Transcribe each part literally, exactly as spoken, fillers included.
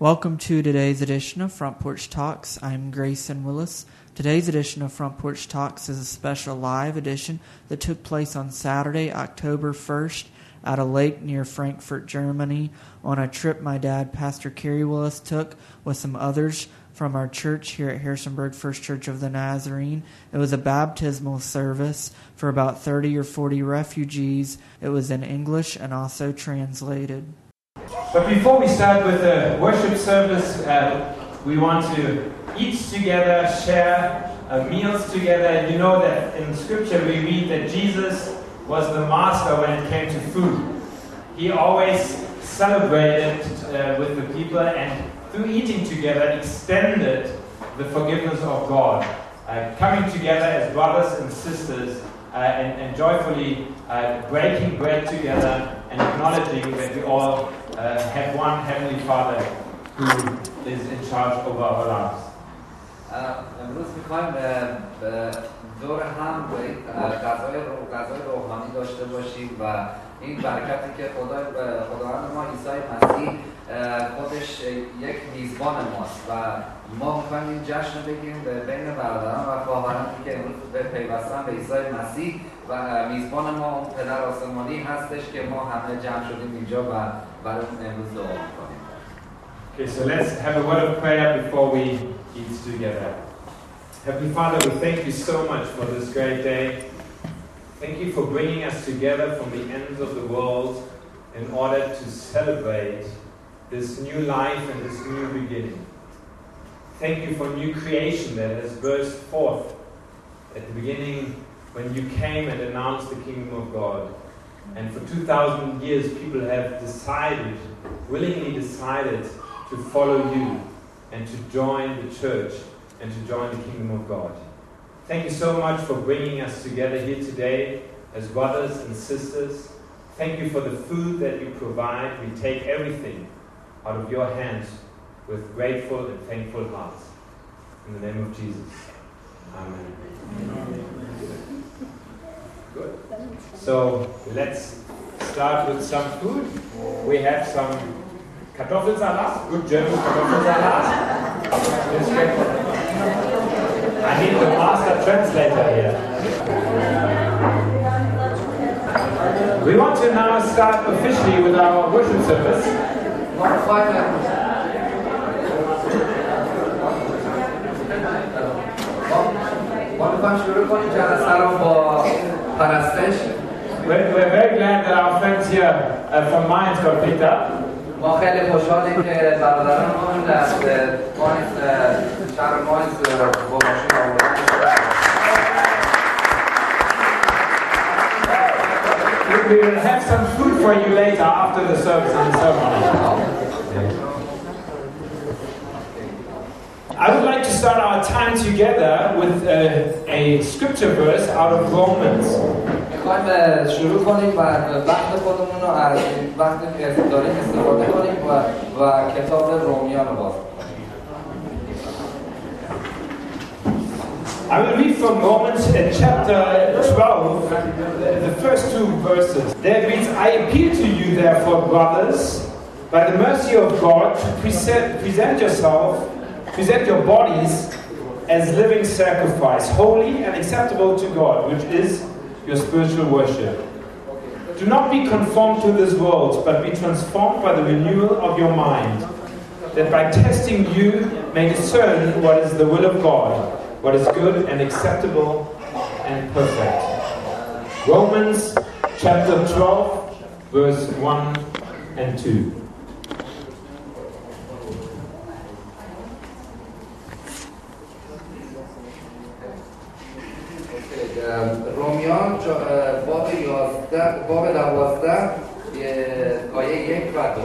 Welcome to today's edition of Front Porch Talks. I'm Grayson Willis. Today's edition of Front Porch Talks is a special live edition that took place on Saturday, October first, at a lake near Frankfurt, Germany, on a trip my dad, Pastor Kerry Willis, took with some others from our church here at Harrisonburg First Church of the Nazarene. It was a baptismal service for about thirty or forty refugees. It was in English and also translated. But before we start with the worship service, uh, we want to eat together, share uh, meals together. You know that in Scripture we read that Jesus was the master when it came to food. He always celebrated uh, with the people and through eating together extended the forgiveness of God. Uh, coming together as brothers and sisters uh, and, and joyfully uh, breaking bread together and acknowledging that we all uh, have one Heavenly Father who is in charge over our lives. امروز می‌خوایم دور هم به یک غذای غذای روحانی داشته باشیم و این برکتی که خدا خداوند ما عیسی مسیح خودش یک میزبان ماست و ما می‌خوایم این جشن رو بگیریم بین برادران و خواهرانی که امروز پیوستن به عیسی مسیح و میزبان ما اون پدر آسمانی هستش که ما همه جمع شدیم اینجا و برای اون امروز دعا می‌کنیم. Okay, so let's have a word of prayer before we eat together. Heavenly Father, we thank you so much for this great day. Thank you for bringing us together from the ends of the world in order to celebrate this new life and this new beginning. Thank you for new creation that has burst forth at the beginning when you came and announced the kingdom of God. And for two thousand years people have decided, willingly decided to follow you and to join the church and to join the kingdom of God. Thank you so much for bringing us together here today as brothers and sisters. Thank you for the food that you provide. We take everything out of your hands with grateful and thankful hearts. In the name of Jesus. Amen. Amen. Good. So let's start with some food. We have some Kartoffelsalat, good German Kartoffelsalat. I need the master translator here. We want to now start officially with our worship service. We're, we're very glad that our friends here uh, from Mainz got picked up. ما خیلی خوشحالیم که برادرانمون از ماینز شهر ماینز با ماشین آوردن. We will have some food for you later after the service and the ceremony. I would like to start our time together with a, a scripture verse out of Romans. میخوایم شروع کنیم و وقت خودمون رو از وقتی که داریم استفاده کنیم و, و کتاب رومیان رو باز کنیم. I will read from Romans uh, chapter twelve, the first two verses. There it reads, I appeal to you therefore, brothers, by the mercy of God, to present, present yourself, present your bodies as living sacrifice, holy and acceptable to God, which is your spiritual worship. Do not be conformed to this world, but be transformed by the renewal of your mind, that by testing you may discern what is the will of God, what is good and acceptable and perfect. Romans chapter twelve, verse one and two. رومیان باب یازده باب دوازده آیه یک و دو.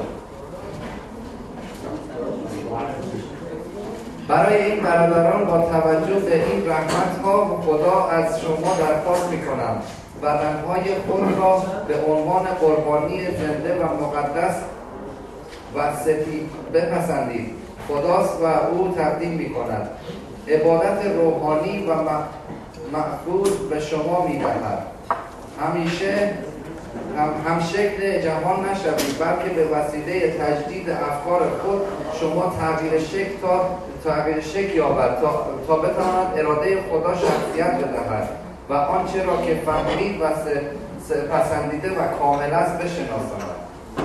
برای این برادران با توجه به این رحمت ها خدا از شما درخواست می کنم بدنهای خود را به عنوان قربانی زنده و مقدس و سپید بپسندید. خداست و او تقدیم می کند عبادت روحانی و مقبول به شما می دهد. همیشه هم, هم شکل جهان نشوید، بلکه به وسیله تجدید افکار خود شما تغییر شکل تا تغییر شکل یابد تا, تا بتواند اراده خدا شخصیت بدهد و آنچه را که فهمید و پسندیده و کامل است بشناساند.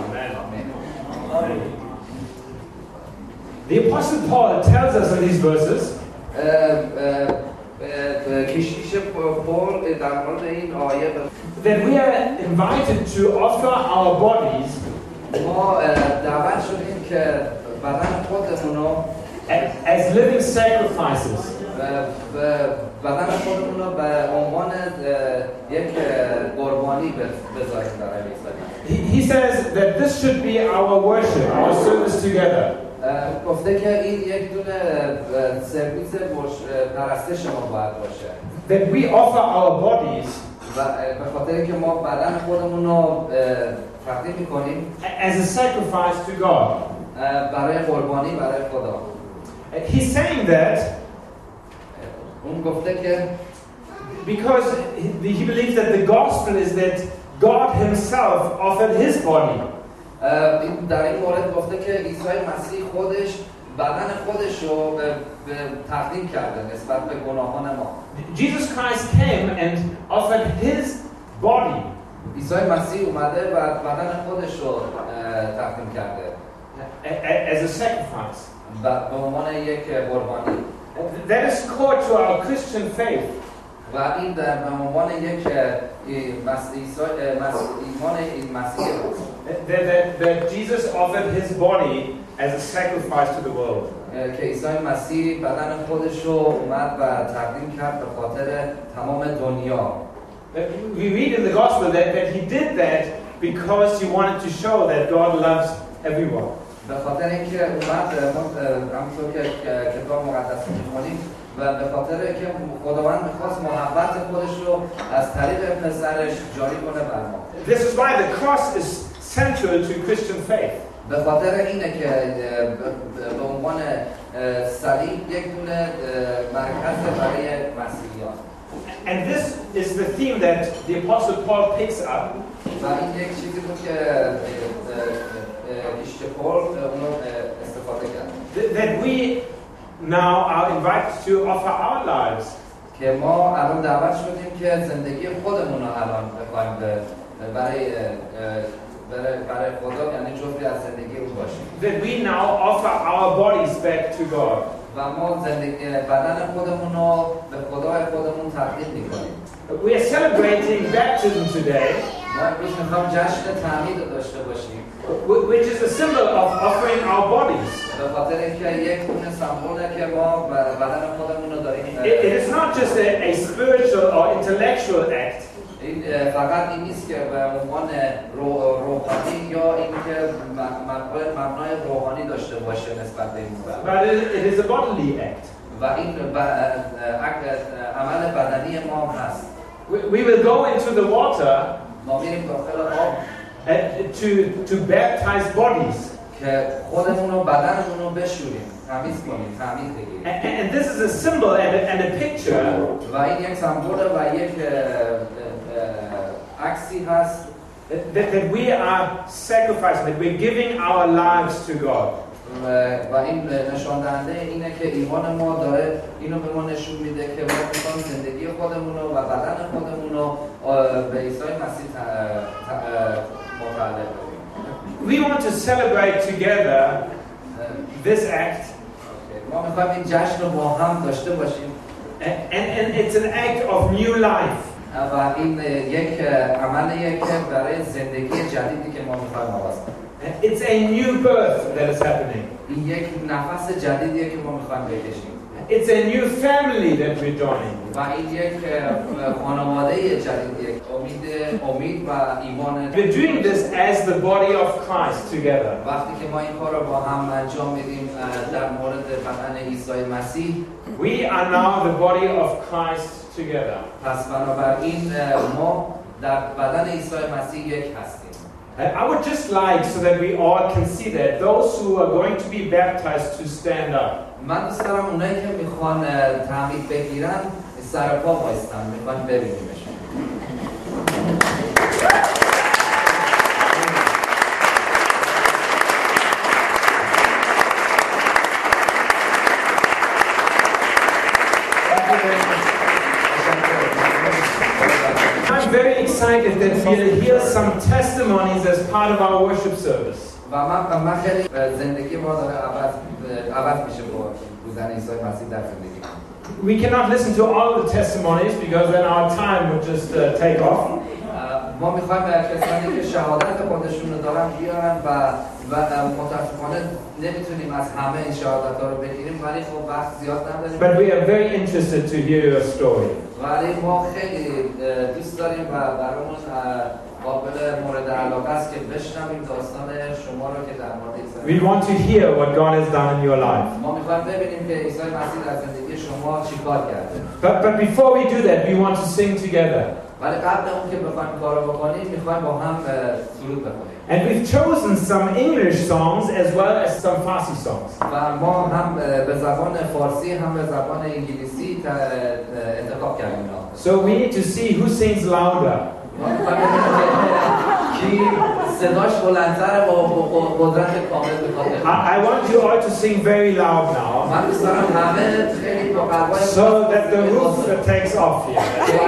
The Apostle Paul tells us in these verses that we are invited to offer our bodies as living sacrifices. بدن خودمون رو به عنوان یک قربانی بذاریم برای عیسی. He says that this should be our worship, our service together. گفته که این یک دونه سرویس پرستش ما باید باشه. That we offer our bodies و به خاطر که ما بدن خودمون رو تقدیم می‌کنیم as a sacrifice to God. برای قربانی برای خدا. He's saying that اون گفته که because he believes that the gospel is that God himself offered his body. در این مورد گفته که عیسی مسیح خودش بدن خودش رو به تقدیم کرده نسبت به گناهان ما. Jesus Christ came and offered his body. عیسی مسیح اومده و بدن خودش رو تقدیم کرده as a sacrifice. به عنوان یک قربانی. That is core to our Christian faith. و این در عنوان یک ایمان مسیح that, that, that Jesus offered his body as a sacrifice to the world. که عیسی مسیح بدن خودش رو اومد و تقدیم کرد به خاطر تمام دنیا. We read in the gospel that, that he did that because he wanted to show that God loves everyone. به خاطر اینکه اومد همونطور که کتاب مقدس می‌خونیم و به خاطر که خداوند می‌خواست محبت خودش رو از طریق پسرش جاری کنه بر ما. This is why the cross is central to Christian faith. به خاطر اینه که به عنوان صلیب یک دونه مرکز برای مسیحیان. And this is the theme that the Apostle Paul picks up. و این یک چیزی بود که that we now are invited to offer our lives. که ما الان دعوت شدیم که زندگی خودمون رو الان بخوایم برای برای خدا یعنی جزئی از زندگی او باشیم. That we now offer our bodies back to God. و ما زندگی بدن خودمون رو به خدای خودمون تقدیم می‌کنیم. We are celebrating baptism today. ما امروز می‌خوایم جشن تعمید داشته باشیم. Which is a symbol of offering our bodies. به خاطر اینکه یک دونه سمبوله که ما بدن خودمون رو داریم. It is not just a, a spiritual or intellectual act. این فقط این نیست که به عنوان روحانی یا اینکه مبنای روحانی داشته باشه نسبت به این. But it is a bodily act. و این عمل بدنی ما هست. We will go into the water. ما میریم داخل آب. To to baptize bodies. که خودمون رو بدنمون رو بشوریم، تمیز کنیم، تعمید بگیریم. And this is a symbol and a, and a picture. و این یک سمبل و یک عکسی هست. That, that we are sacrificing, that we're giving our lives to God. و این نشان دهنده اینه که ایمان ما داره اینو به ما نشون میده که ما میخوایم زندگی خودمون رو و بدن خودمون رو به عیسی مسیح متعلق کنیم. We want to celebrate together this act. ما میخوایم این جشن رو با هم داشته باشیم. And and it's an act of new life. و این یک عملیه که برای زندگی جدیدی که ما میخوایم آغاز کنیم. It's a new birth that is happening. این یک نفس جدیدیه که ما میخوایم بکشیم. It's a new family that we're joining. و این یک خانواده جدیدیه. امید امید و ایمان. We're doing this as the body of Christ together. وقتی که ما این کار رو با هم انجام میدیم در مورد بدن عیسی مسیح. We are now the body of Christ together. پس بنابراین ما در بدن عیسی مسیح یک هستیم. I would just like so that we all can see that those who are going to be baptized to stand up. من دوست دارم اونایی که میخوان تعمید بگیرن سر پا وایستن، میخوان ببینیمشون. excited that we'll hear some testimonies as part of our worship service. و من من خیلی زندگی ما داره عوض عوض میشه با بودن عیسی مسیح در زندگی. We cannot listen to all the testimonies because then our time would just uh, take off. ما میخوایم کسانی که شهادت خودشون رو دارن بیارن و و متاسفانه نمیتونیم از همه این شهادت‌ها رو بگیریم ولی خب وقت زیاد نداریم. But we are very interested to hear your story. ولی ما خیلی دوست داریم و برامون قابل مورد علاقه است که بشنویم داستان شما رو که در مورد عیسی. We want to hear what God has done in your life. ما میخوایم ببینیم که عیسی مسیح در زندگی شما چیکار کرده. But but before we do that, we want to sing together. ولی قبل اون که بخوایم کارو بکنیم میخوایم با هم سرود بخونیم. And we've chosen some English songs as well as some Farsi songs. و ما هم به زبان فارسی هم به زبان انگلیسی انتخاب کردیم. So we need to see who sings louder. کی صداش بلندتره با قدرت کامل بخواد. I want you all to sing very loud now. من دوست دارم همه خیلی با قلبای So that the roof takes off here.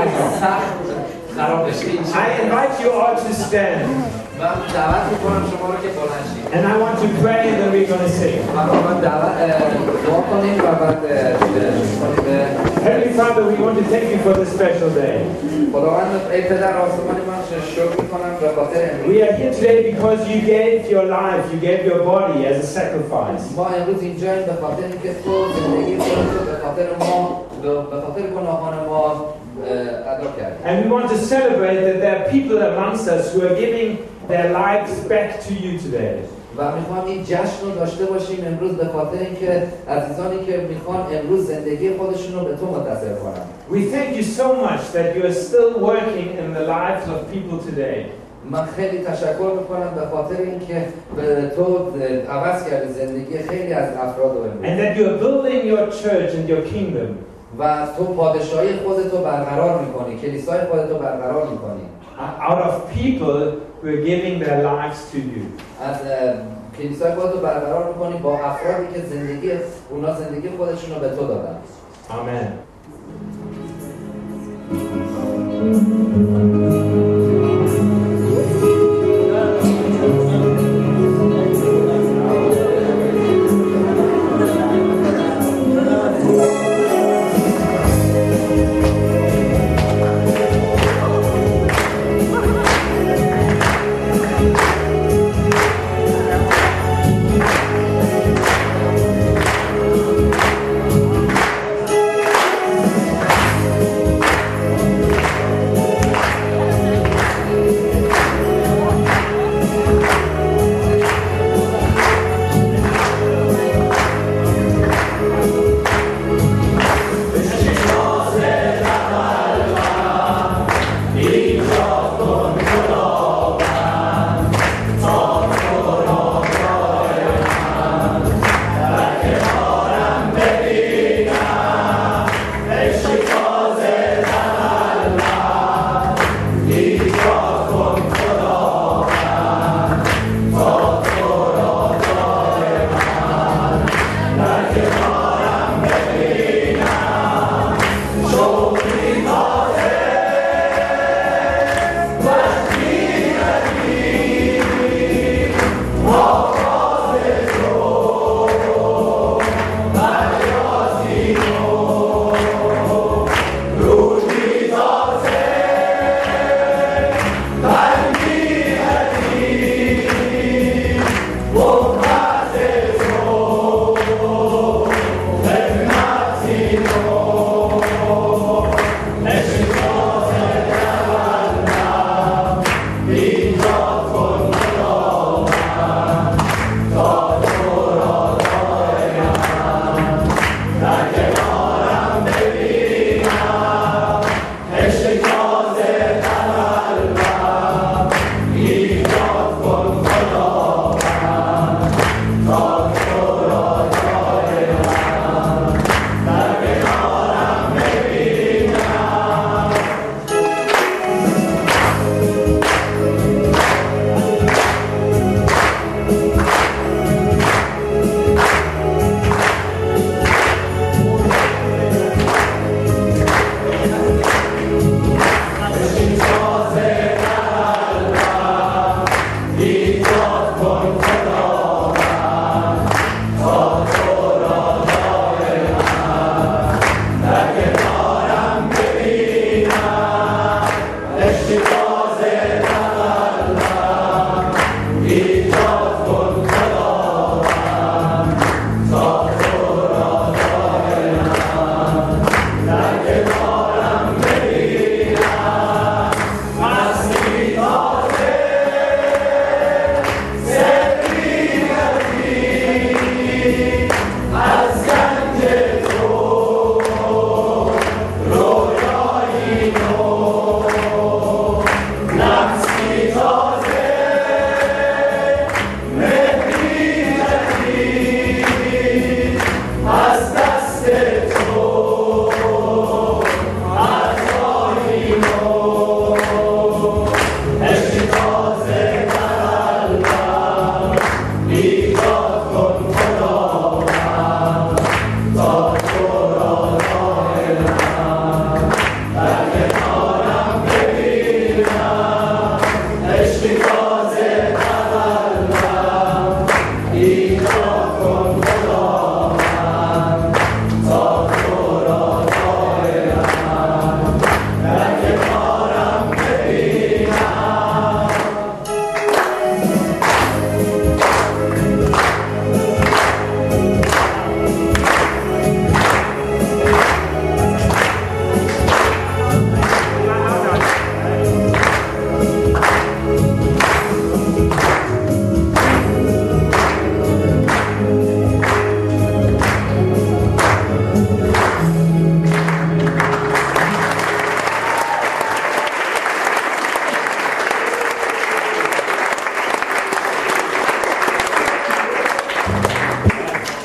خراب بشه. I invite you all to stand. من دعوت می‌کنم شما رو که بلند شید. And I want to pray and then we're going to sing. من من دعوت دعا کنیم و بعد Heavenly Father, we want to thank you for this special day. خداوند ای پدر آسمانی من شکر می‌کنم به خاطر We are here today because you gave your life, you gave your body as a sacrifice. ما امروز اینجاییم به خاطر اینکه تو زندگی خودت رو به خاطر ما به خاطر گناهان ما ادا کردی. And we want to celebrate that there are people amongst us who are giving their lives back to you today. و میخوام این جشن رو داشته باشیم امروز به خاطر اینکه عزیزانی که میخوان امروز زندگی خودشون رو به تو متصل کنن. We thank you so much that you are still working in the lives of people today. من خیلی تشکر میکنم به خاطر اینکه تو عوض کردی زندگی خیلی از افراد رو. And that you are building your church and your kingdom. و تو پادشاهی خودت رو برقرار میکنی، کلیسای خودت رو برقرار میکنی. Out of people who are giving their lives to you. از کلیسای خودت رو برقرار میکنی با افرادی که زندگی اونا زندگی خودشون رو به تو دادن. Amen.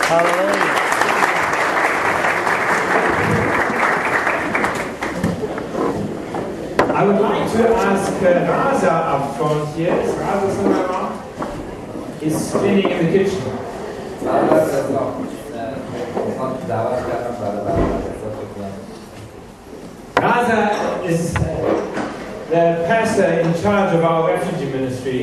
Hallelujah. I would like to ask uh, Raza up front here. Is Raza somewhere around? He's cleaning in the kitchen. Raza is uh, the pastor in charge of our refugee ministry.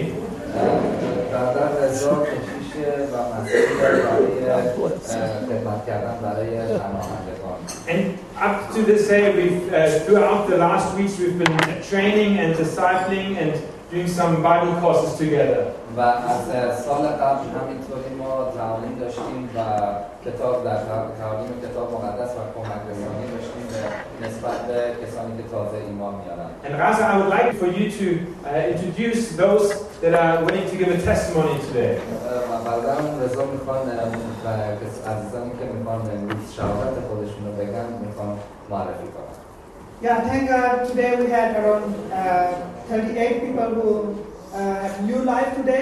And up to this day, we've uh, throughout the last weeks, we've been training and discipling and doing some Bible courses together. و از سال قبل همینطوری ما تعالیم داشتیم و کتاب در تعالیم کتاب مقدس و کمک رسانی داشتیم به نسبت به کسانی که تازه ایمان میارن. And Raza, I would like for you to uh, introduce those that are willing to give a testimony today. و بعداً رضا میخوان و عزیزانی که میخوان امروز شهادت خودشون رو بگن میخوان معرفی کنن. Yeah, thank God today we had around uh, thirty-eight people who uh, have new life today.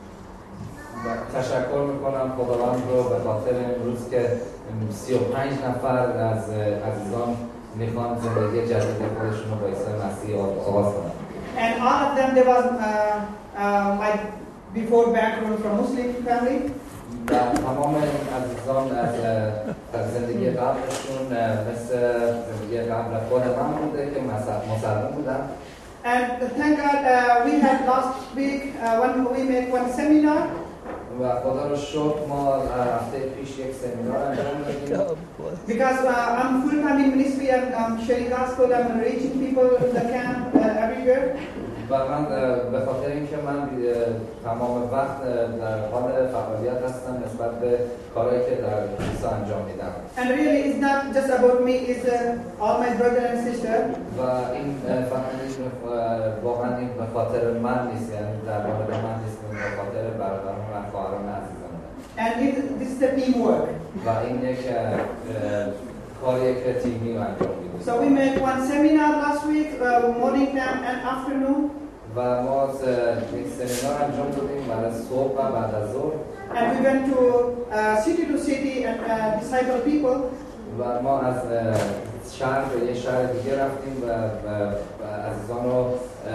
تشکر میکنم خداوند رو به خاطر امروز که سی و پنج نفر از عزیزان میخوان زندگی جدید خودشون رو با عیسی مسیح آغاز کنن. And all of them, there was uh, uh, like before background from Muslim family. و تمام عزیزان از زندگی قبلشون مثل زندگی قبل خود من بوده که مسلمان بودن. And thank God uh, we had last week uh, when we made one seminar. و خدا رو شکر ما هفته پیش یک سمینار انجام دادیم. Because uh, I'm full time in ministry and I'm sharing gospel, I'm reaching people in the camp uh, everywhere. و من به خاطر اینکه من تمام وقت در حال فعالیت هستم نسبت به کارهایی که در کلیسا انجام میدم. And really it's not just about me, it's uh, all my brother and sister. و این فقط واقعا این به خاطر من نیست، یعنی در مورد من نیست، به خاطر برادران و خواهران عزیزم. And it, this is the teamwork. و این یک کاریه که تیمی انجام میدیم. So we made one seminar last week, uh, morning time and afternoon. و ما یک سمینار انجام دادیم برای صبح و بعد از ظهر. And we went to uh, city to city and uh, disciple people. و ما از شهر به یه شهر دیگه رفتیم و عزیزان رو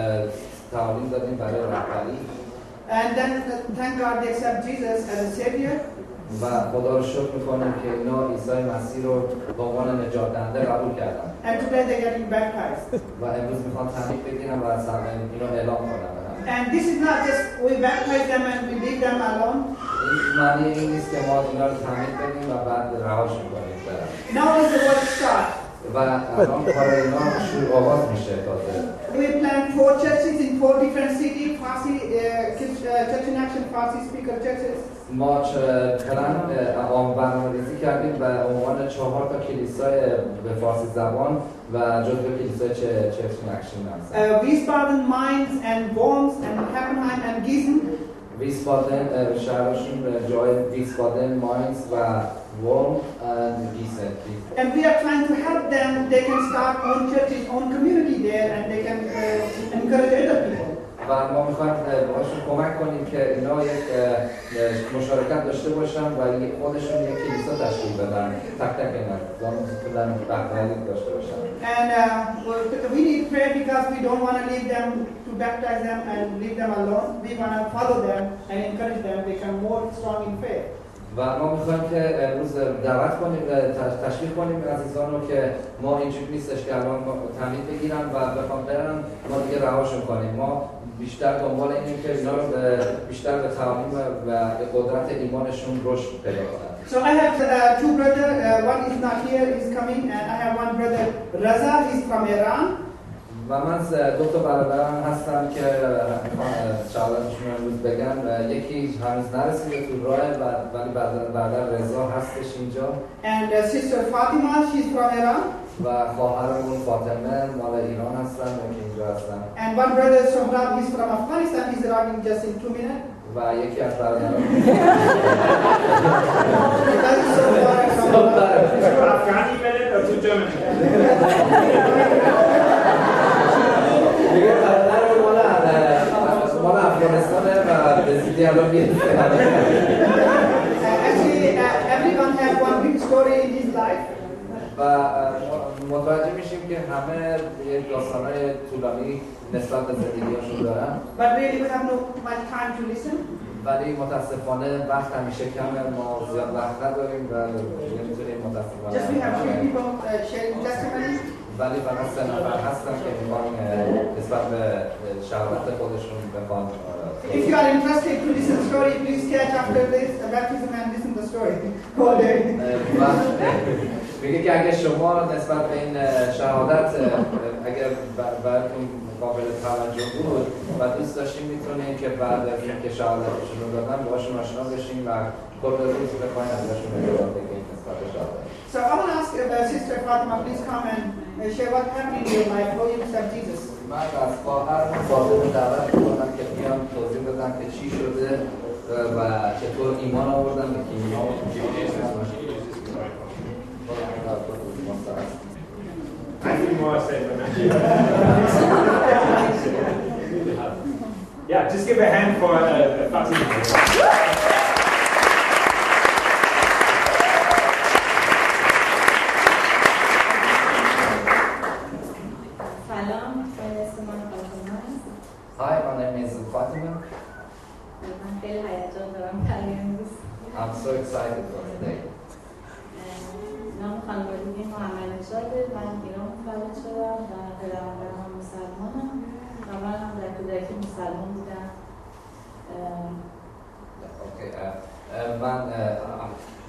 تعالیم دادیم برای رهبری. And then uh, thank God they accept Jesus as a savior. و خدا رو شکر میکنیم که اینا عیسی مسیح رو به عنوان نجات دهنده قبول کردن. And today they getting baptized. و امروز میخوان تعمید بگیرن و اینو اعلام کنن. And this is not just we baptize them and we leave them alone. این معنی این نیست که ما اینا رو تعمید بدیم و بعد رهاشون کنیم برن. Now is the work start. و الان کار اینا شروع آغاز میشه تازه. We plan four churches in four different cities, Farsi uh, Church in Action, Farsi speaker churches. ما پلن برنامه‌ریزی کردیم به عنوان چهار تا کلیسای به فارسی زبان و جزو کلیسای چرچ این اکشن هستن. Wiesbaden, Mainz and Worms and Heppenheim and Gießen. ویسبادن شهرشون جای ویسبادن، ماینز و ورم و گیسن. And we are trying to help them. They can start own churches, own community there, and they can uh, encourage other people. و ما میخوایم باشون کمک کنیم که اینا یک مشارکت داشته باشن و خودشون یک کلیسا تشکیل بدن، تک تک اینا زمان رهبری داشته باشن. And uh, we need prayer because we don't want to leave them to baptize them and leave them alone. We want to follow them and encourage them to become more strong in faith. و ما میخوایم که امروز دعوت کنیم تشویق کنیم عزیزان رو که ما اینجوری نیستش که الان تعمید بگیرن و بخوام برن ما دیگه رهاشون کنیم. ما بیشتر دنبال اینیم که اینا رو بیشتر به تعلیم و قدرت ایمانشون رشد پیدا کنن. So I have uh, two brothers. Uh, one is not here, is coming, and I have one brother, Raza. He's from Iran. و من دو تا برادرم هستم که شهادتشون رو امروز بگم. یکی هنوز نرسیده تو راه ولی برادر رضا هستش اینجا. And uh, sister Fatima, she's from Iran. و خواهرمون فاطمه مال ایران هستن و که اینجا هستن. And one brother Sohrab, he's from Afghanistan. He's arriving just in two minutes. و یکی از برادران Afghani minute or two German دیگه برادر مال افغانستانه و به زودی الان میاد. Actually, uh, everyone و متوجه میشیم که همه یک داستان‌های طولانی نسبت به زندگی‌هاشون دارن. But really we have no much time to listen. ولی متاسفانه وقت همیشه کمه، ما زیاد وقت نداریم و نمیتونیم متاسفانه. Just we have few people uh, sharing testimonies. ولی فقط سه نفر هستن که میخوان نسبت به شهادت خودشون بخوان. If you are interested to listen to the story, please catch after this the baptism and listen to the story. Go there. میگه که اگه شما نسبت به این شهادت اگر براتون قابل توجه بود و دوست داشتیم میتونیم که بعد از اینکه شهادتشون رو دادن باشون آشنا بشیم و کل روز بخواین ازشون اطلاعات بگیریم نسبت به شهادت. So I want to ask uh, Sister Fatima, please come and uh, share what happened in your life, how you accept Jesus. من از خواهر فاطمه دعوت می‌کنم که بیان توضیح بدن که چی شده و چطور ایمان آوردن به کیمیا و I feel more safe than Yeah, just give a hand for uh, Fatima. Hi, my name is Fatima. I'm so excited for today. نام خانوادگی محمد نژاده. من ایران متولد شدم و پدرم هم مسلمانم و من هم در کودکی مسلمان بودم. Okay, uh, uh, من uh,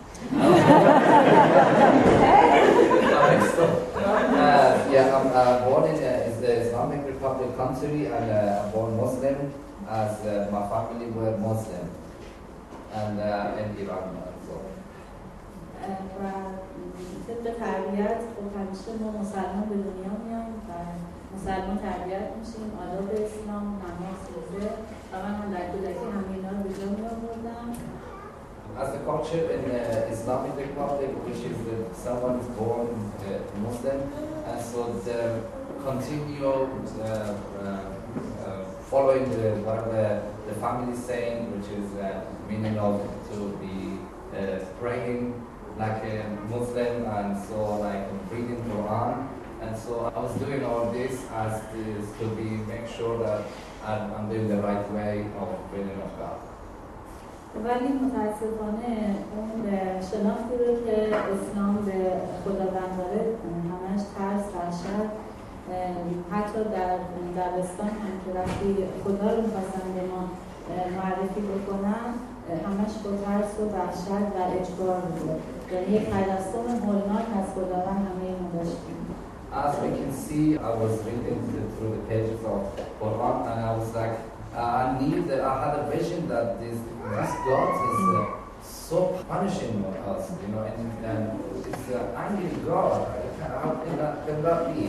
uh, yeah, I'm uh, born in uh, the Islamic Republic country and uh, I'm born Muslim as uh, my family were Muslim and uh, in Iran. So. و طبق تربیت خب همیشه ما مسلمان به دنیا میایم و مسلمان تربیت میشیم، آداب اسلام، نماز، روزه و من هم در کودکی همه اینا رو به جا میآوردم. As the culture in the Islamic Republic, which is that someone is born uh, Muslim, and so the continue uh, uh, uh, following the, whatever the family is saying, which is uh, meaning of to be uh, praying like a Muslim, and so like reading Quran, and so I was doing all this as this to be make sure that I'm, I'm doing the right way of bringing of God. ولی متاسفانه اون شناختی رو که اسلام به خداوند داره همش ترس، وحشت، حتی در دبستان هم که وقتی خدا رو می‌خواستن به ما معرفی بکنن همش با ترس و وحشت و اجبار بود. یعنی یک تجسم هولناک از خداوند همه اینو داشتیم. As we can see, I was reading the, through the pages of Quran and I was like, uh, I need, I had a vision that this, this God is uh, so punishing us, you know, and, and it's an angry God. How can that, can that be?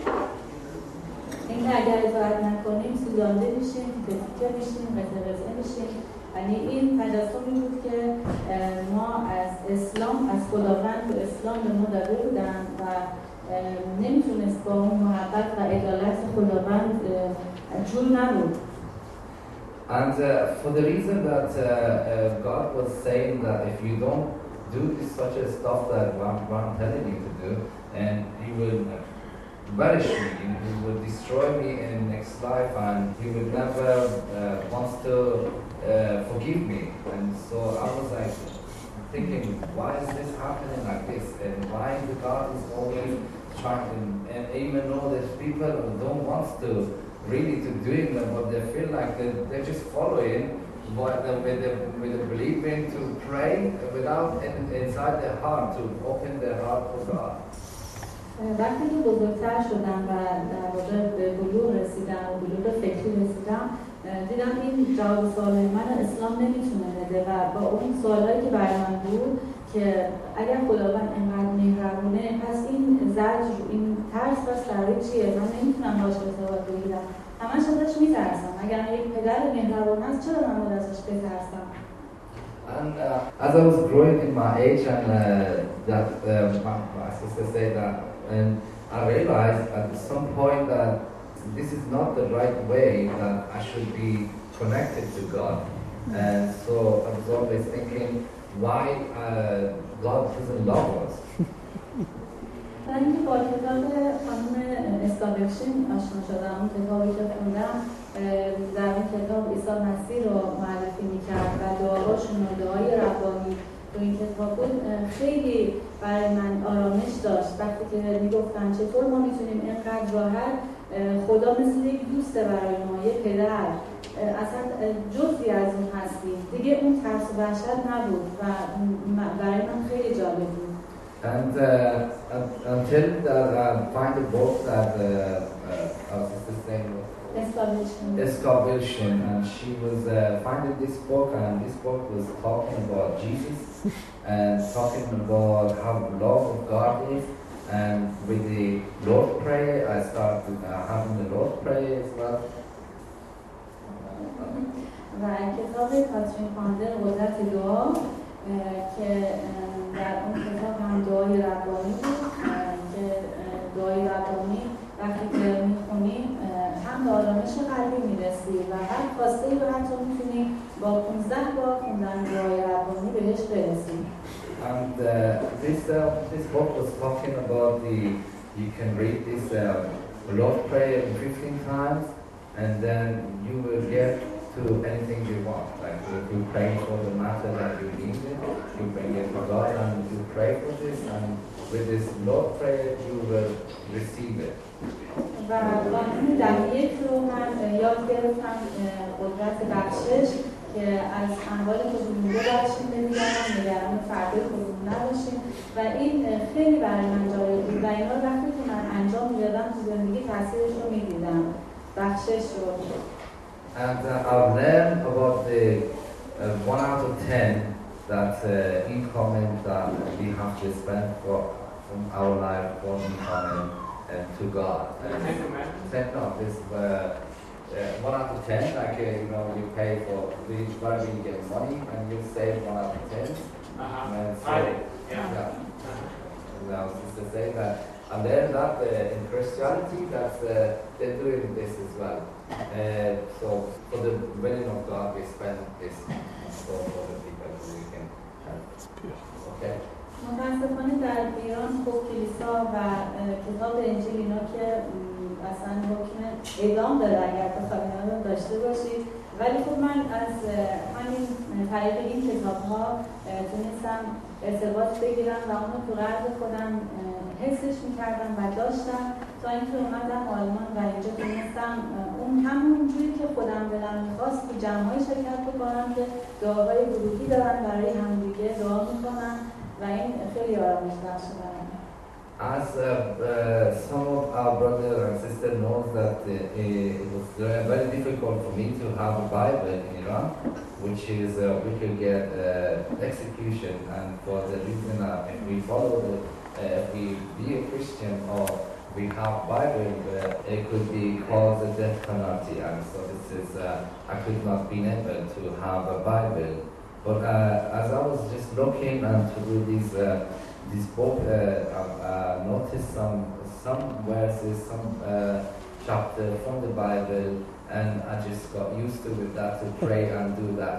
این اگر اطاعت نکنیم سوزانده میشیم، تفکر میشیم، قطع میشیم. یعنی این تجسمی بود که ما از اسلام، از خداوند و اسلام به ما داده بودن و نمیتونست با اون محبت و عدالت خداوند جور نبود. And uh, for the reason that uh, uh, God was saying that if you don't do this such a stuff that I'm, I'm telling you to do, and He will banish me, He will destroy me in next life, and He will never uh, wants to uh, forgive me. And so I was like thinking, why is this happening like this? And why the God is always trying to, and even though there's people who don't want to really to doing them, but they feel like they, they're just following but the, with, the, with the believing to pray without in, inside their heart, to open their heart for God. وقتی که بزرگتر شدم و در واقع به بلوغ رسیدم و بلوغ فکری رسیدم دیدم این جواب سوالای من اسلام نمیتونه بده و با اون سوالایی که برای من بود که اگر خداوند اینقدر مهربونه پس این زجر، این ترس پس برای چیه؟ من نمیتونم باهاش ارتباط بگیرم، همش ازش میترسم. اگر یک پدر مهربون هست چرا من باید ازش بترسم؟ And uh, as I was growing in my age, and uh, that uh, my, my sister said that, and I realized at some point that this is not the right way that I should be connected to God. And so I was always thinking, why uh, God doesn't love us? و اینکه با کتاب خانم اسکابلشین آشنا شدم. اون کتابی که خوندم در اون کتاب عیسی مسیح رو معرفی میکرد و دعاهاشون و دعای ربانی تو این کتاب بود. خیلی برای من آرامش داشت وقتی که میگفتن چطور ما میتونیم اینقدر راحت خدا مثل یک دوست برای ما، یک پدر، اصلا جزئی از اون هستیم دیگه. اون ترس و وحشت نبود و برای من خیلی جالب بود. And uh, until that I find a book that uh, uh, sister's name was Escalation, and she was uh, finding this book, and this book was talking about Jesus and talking about how the love of God is. And with the Lord Prayer, I started uh, having the Lord Prayer as well. و کتاب کاترین فاندر قدرت دعا که در اون کتاب هم دعای ربانی بود که دعای ربانی وقتی که میخونیم هم به آرامش قلبی میرسی و هر خواسته ای رو حتی میتونی با پانزده بار خوندن دعای ربانی بهش برسی. And uh, this uh, this book was talking about the you can read this uh, Lord Prayer fifteen times and then you will get to anything you want. Like if you pray for the matter that you need it, you bring it to God and you pray for this, and with this Lord Prayer you will receive it. و قانون ده یک رو من یاد گرفتم، قدرت بخشش که از اموال خودمون ببخشیم بمیرم، نگران فردا خودمون نباشیم و این خیلی برای من جالب بود و اینا وقتی که من انجام میدادم تو زندگی تاثیرش رو میدیدم، بخشش رو. And uh, I've learned about the uh, one out of ten that uh, income that we have to spend for from our life for income uh, to God. And ten, no, this uh, uh, one out of ten, like uh, you know, you pay for we where we get money and you save one out of ten. Uh-huh. And so, Friday. Yeah. yeah. Uh-huh. And I was just to say that, and then that uh, in Christianity that uh, they're doing this as well. Uh, so for the winning of God, we spend this for other people so we can help. Okay. متاسفانه در ایران خب کلیسا و کتاب انجیل اینا که اصلا حکم اعدام داره اگر بخواد اینا رو داشته باشید، ولی خب من از همین طریق این کتاب ها تونستم ارتباط بگیرم و اونو تو قلب خودم حسش میکردم و داشتم تا اینکه اومدم آلمان و اینجا تونستم اون همون جوری که خودم دلم میخواست تو جمع‌های شرکت بکنم که دعاهای گروهی دارن برای همدیگه دعا میکنن و این خیلی آرامش بخش برام. As uh, uh, some of our brothers and sisters know that uh, it was very difficult for me to have a Bible in Iran, which is uh, we could get uh, execution, and for the reason that if we follow the, uh, if we be a Christian or we have Bible, uh, it could be called a death penalty, and so this is uh, I could not be able to have a Bible. But uh, as I was just looking and to do these. Uh, This book, uh, I uh, noticed some some verses, some uh, chapter from the Bible, and I just got used to with that to pray and do that.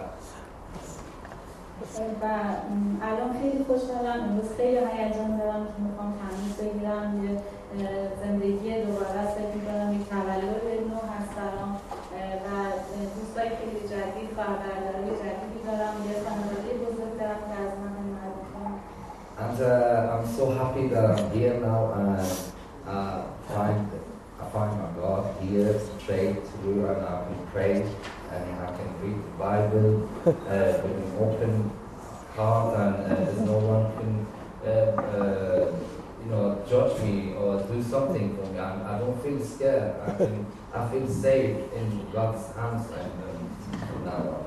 و الان خیلی خوشحالم، امروز خیلی هیجان دارم که میخوام تمیز بگیرم، یه زندگی دوباره سعی میکنم، یک تولد نو هست برام و دوستای خیلی جدید، خواهربرادرای جدیدی دارم، یه خانواده بزرگ دارم که از من حمایت میکنم. And uh, I'm so happy that I'm here now and uh, find I find my God here straight through, and I can pray and I can read the Bible uh, with an open heart, and uh, there's no one can uh, uh, you know judge me or do something for me. I, I don't feel scared. I can I feel safe in God's hands, and um, from now on.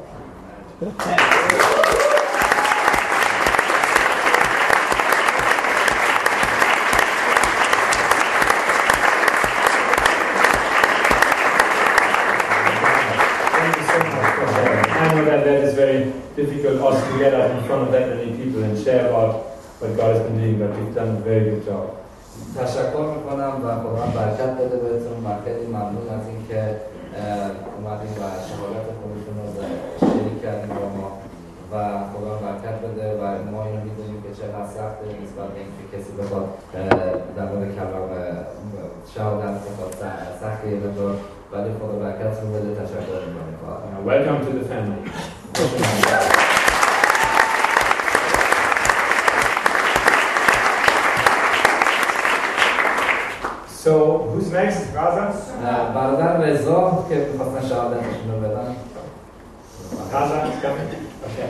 I know that that is very difficult also to get up in front of that many people and share about what God has been doing, but you've done a very good job. تشکر میکنم و خدا برکت بده بهتون و خیلی ممنون از اینکه اومدین و شهادت خودتون رو شریک کردین با ما و خدا برکت بده و ما اینو میدونیم که چقدر سخت سخته نسبت به اینکه کسی بخواد در مورد کلام شهادت بخواد سخته یه مقدار، ولی خدا برکتتون بده. تشکر می‌کنم. Welcome to the family. So, who's next? Raza? برادر رضا که می‌خواستن شهادتشون رو بدن. Raza is coming. Okay.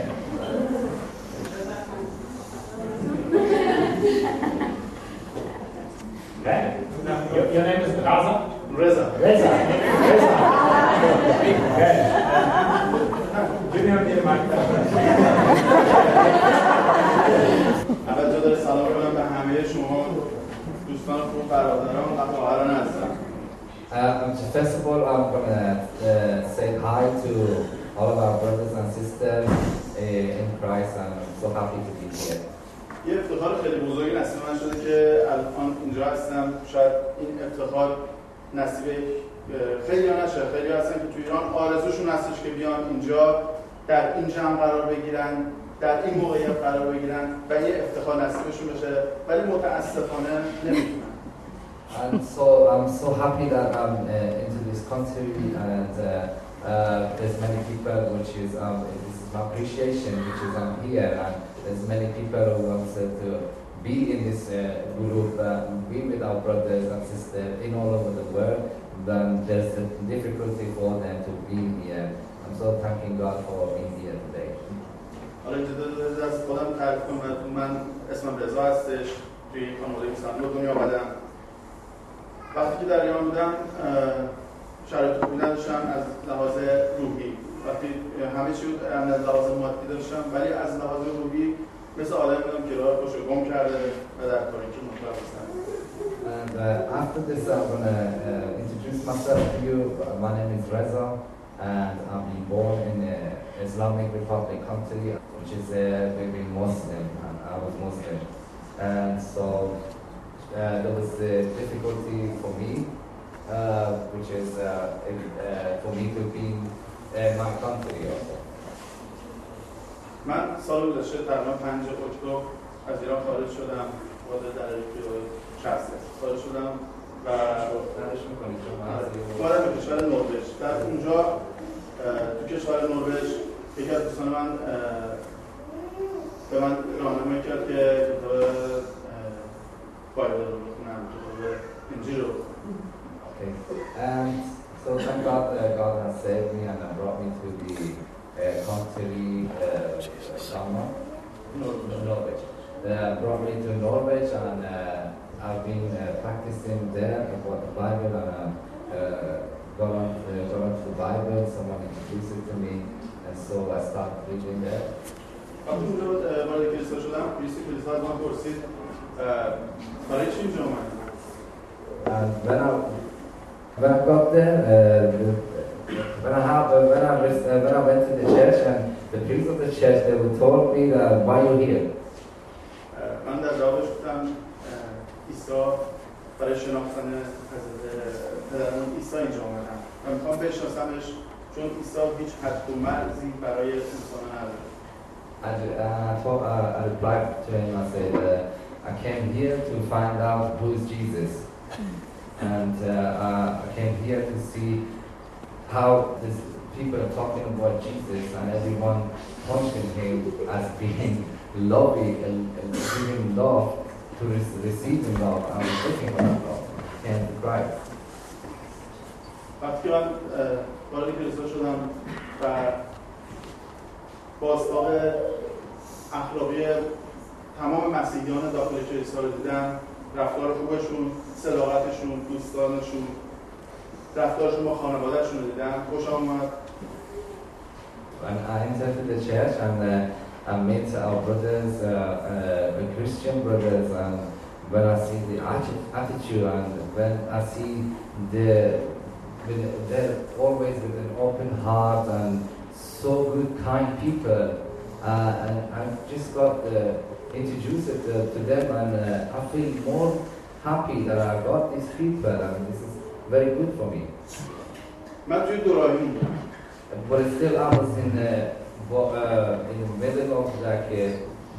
Okay. Your, your name is Raza? Reza. Reza. Reza. Okay. Give me the microphone. اول جا داره سلام کنم به همه شما دوستان خوب، برادران و خواهران هستم. Uh, first of all, I'm going to uh, say hi to all of our brothers and sisters uh, in Christ, and I'm so happy to be here. یه افتخار خیلی بزرگی نصیب من شده که الان اینجا هستم. شاید این افتخار نصیب خیلی ها نشه. خیلی هستن که تو ایران آرزوشون هستش که بیان اینجا در این جمع قرار بگیرن، در این موقعیت قرار بگیرن و یه افتخار نصیبشون بشه، ولی متاسفانه نمیتونن. And so I'm so happy that I'm uh, into this country, and uh, uh, there's many people which is um, this is my appreciation which is I'm here, and there's many people who want to be in this uh, group, uh, be with our brothers and sisters in all over the world. Then there's a difficulty for them to be here. I'm so thanking God for being here today. حالا اینجا از خودم تعریف کنم. من اسمم رضا هستش. توی خانواده مسلمان به دنیا آمدم. وقتی که در ایران بودم شرایط خوبی نداشتم از لحاظ روحی. وقتی همه چی از لحاظ مادی داشتم، ولی از لحاظ روحی مثل آدمی بودم که راه خودش رو گم کرده و در تاریکی مطلق هستم. And uh, after this, I'm going to uh, introduce myself to you. My name is Reza, and I've been born in the Islamic Republic country, which is uh, maybe Muslim, and I was Muslim. And so uh, there was a difficulty for me, uh, which is uh, uh, for me to be in uh, my country also. من سال گذشته تقریبا پنج اکتبر از ایران خارج شدم. وارد دریای شصت خارج شدم و وارد به کشور نروژ. در اونجا تو کشور نروژ یکی از دوستان من به من راهنمایی کرد که کتاب بایبل رو بخونم، کتاب انجیل رو. Okay. And so thank God uh, God has saved me and brought me to the uh, country uh, Norway. Uh, brought me to Norway, and uh, I've been uh, practicing there about the Bible, and uh, uh, got on uh, got onto the Bible. Someone introduced it to me, and so I started reading there. وقتی اونجا وارد کلیسا شدم، رئیس کلیسا از من پرسید برای چی اینجا اومدی؟ And when I when I got there, uh, when I have uh, when I uh, when I went to the church, and the priest of the church, they would told me that why you here. من در جوابش گفتم عیسی برای شناختن پدرم عیسی اینجا اومدم و میخوام بشناسمش، چون عیسی هیچ حد و مرزی برای انسان نداره. And uh, I, told, uh, I replied to him, I said, uh, I came here to find out who is Jesus. And uh, uh, I came here to see how this people are talking about Jesus, and everyone punching him as being loving and, and giving love to re- receiving love. I was looking for that love and Christ. وقتی من وارد کلیسا شدم و بازتاب اخلاقی تمام مسیحیان داخل کلیسا رو دیدم، رفتار خوبشون، صداقتشون، دوستانشون، رفتارشون با خانوادهشون رو دیدم، خوشم اومد. When I entered the church and uh, I met our brothers, uh, uh, the Christian brothers, and when I see the attitude and when I see the, with, they're always with an open heart and so good, kind people, uh, and I just got uh, introduced to, to them, and uh, I feel more happy that I got these people, and this is very good for me. من توی دوراهی But still, I was in the uh, in the middle of like a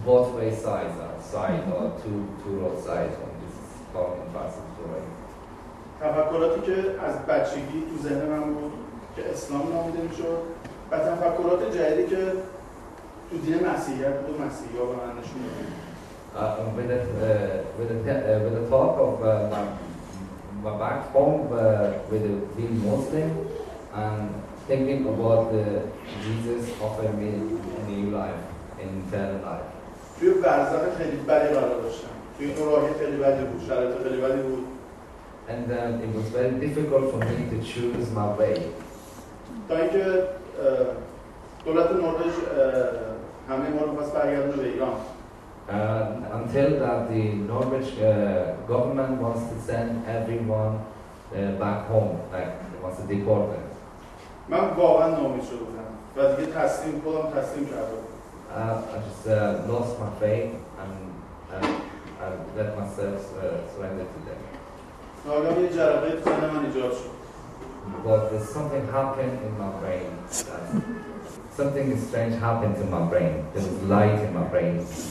both way sides, uh, side or two two road sides on this Balkan passage story. تفکراتی که از بچگی تو ذهن من بود که اسلام نامیده میشد و تفکرات جدیدی که تو دین مسیحیت بود و مسیحی‌ها به من نشون دادن. Uh, with the uh, with the uh, with the talk of uh, my, my back home uh, with the, being Muslim and thinking about the Jesus offering me a new life, eternal life. توی برزخ خیلی بدی قرار داشتم. توی این راهی خیلی بدی بود، شرایط خیلی بدی بود. And then it was very difficult for me to choose my way. تا اینکه دولت نروژ همه ما رو خواست برگردونه به ایران. Uh, until that the Norwich uh, government wants to send everyone uh, back home, like wants to deport them. من واقعا ناامید شده بودم و دیگه تسلیم خودم تسلیم کردم. Uh, I just uh, lost my faith and uh, I let myself uh, surrender to them. ناگهان یه جرقه تو ذهن من ایجاد شد. But there's something happened in my brain. That something strange happened to my brain. There was light in my brain.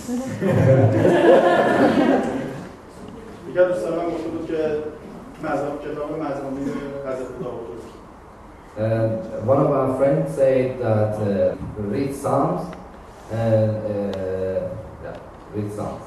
یکی از دوستان من گفته بود که مذهب کتاب مزامیر حضرت داوود. Uh, one of our friends said that uh, read Psalms and uh, yeah, read Psalms.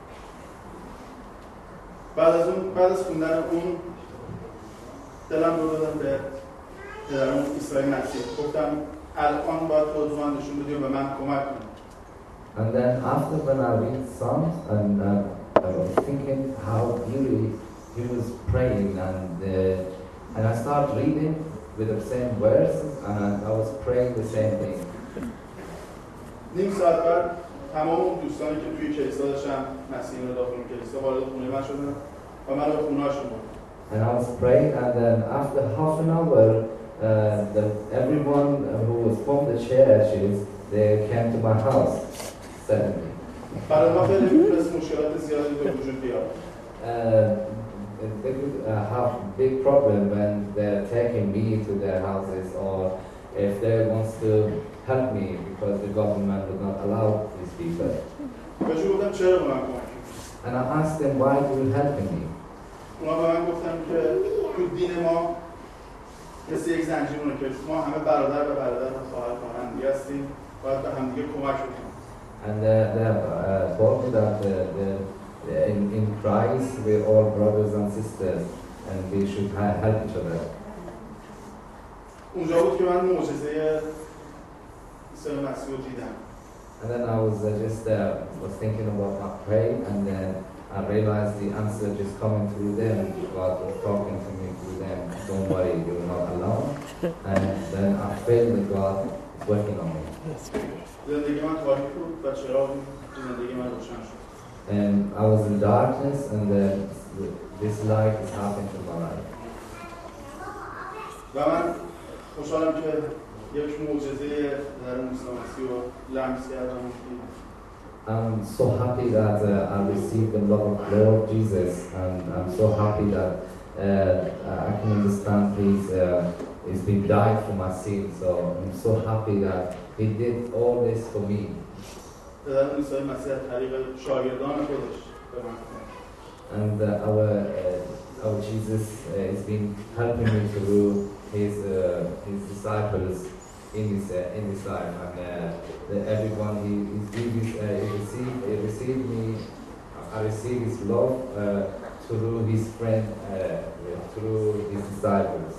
بعد از اون بعد از خوندن اون دلم رو دادم به پدرم عیسی مسیح. گفتم الان باید خودت رو نشون بدی و به من کمک کنی. And then after when I read Psalms and uh, I was thinking how beauty he was praying and uh, and I started reading with the same verses and I, I was praying the same thing. نیم ساعت بعد تمام اون دوستانی که توی کلیسا داشتن مسیحیان رو داخل کلیسا وارد خونه من شدن و من رو به خونه‌هاشون بردن. And I was praying and then after half an hour uh, the, everyone who was from the churches they came to my house suddenly. برای ما خیلی میتونست مشکلات زیادی به وجود بیاد. Uh, they could uh, have big problem when they're taking me to their houses or if they wants to help me because the government would not allow these people. بهشون گفتم چرا به من کمک کنی؟ And I asked them why do you helping me? اونا به من گفتن که تو دین ما مثل یک زنجیرونه که ما همه برادر و برادر و خواهر مانندی هستیم باید به همدیگه کمک بکنیم. And uh, they have uh, told me that uh, the, the, in, in Christ we're all brothers and sisters and we should ha- help each other. اونجا بود که من معجزه عیسی مسیح رو دیدم. And then I was uh, just uh, was thinking about my prayer and then I realized the answer just coming through them. God was talking to me through them. Don't worry, you're not alone. And then I felt that God is working on me. زندگی من تاریک بود و چراغی تو زندگی من روشن شد. And I was in darkness and then this light is happening to my life. و من خوشحالم که یک معجزه در عیسی مسیح رو لمس کردم. I'm so happy that uh, I received the love of Lord Jesus, and I'm so happy that uh, I can understand He's uh, He's been died for my sins. So I'm so happy that He did all this for me. And uh, our uh, our Jesus uh, has been helping me through His uh, His disciples in this uh, in this life, and uh, everyone he he, he, uh, he received he received me. I received His love uh, through His friend, uh, through His disciples.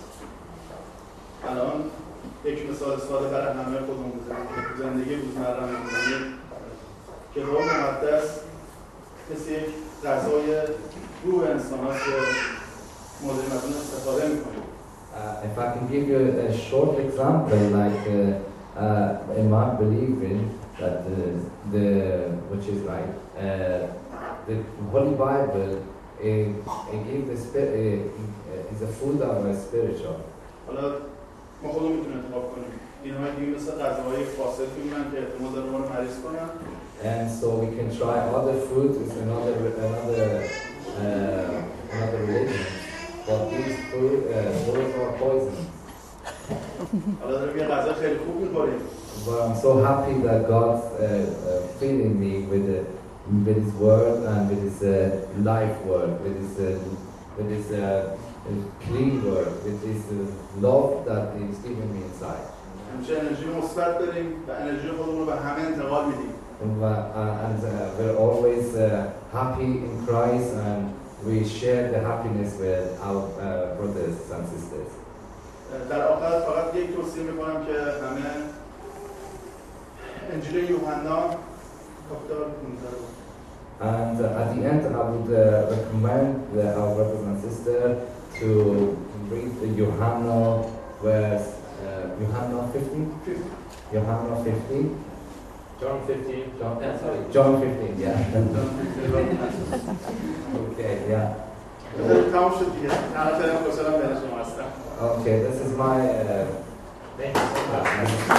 الان یک مثال ساده برای همه خودمون بزنیم که زندگی روزمره می‌کنیم که روح مقدس مثل یک غذای روح انسان هست که ما داریم از اون استفاده می‌کنیم. Uh, if I can give you a short example, like uh, uh, in my believing that the, the which is like uh, the Holy Bible, it, it gives the spirit, it, is a food of a spiritual. حالا ما خودمون میتونیم انتخاب کنیم. اینها دیگه مثل غذاهای فاسد میمونن که احتمال داره ما رو مریض کنن. And so we can try other foods, it's another another uh, another religion. But these food, uh, those are poison. حالا داریم یه غذا خیلی خوب می‌خوریم. But I'm so happy that God's uh, uh, filling me with the, with His word and with His uh, life word, with His uh, with His uh, clean word, with His uh, love that He's giving me inside. همیشه انرژی مثبت داریم و انرژی خودمون رو به همه انتقال میدیم. Uh, and uh, we're always uh, happy in Christ, and we share the happiness with our uh, brothers and sisters. در آخر فقط یک توصیه میکنم که همه انجیل یوحنا کاپیتال پانزده. And uh, at the end, I would uh, recommend uh, our brothers and sisters to read the Johanna verse uh, Johanna fifteen. Johanna fifteen. John fifteen. John, uh, sorry, John fifteen. Yeah. Okay. Yeah. تمام شد دیگه. خیلی خوشحالم در شما هستم. Okay, this is my. Uh, Thank you so much.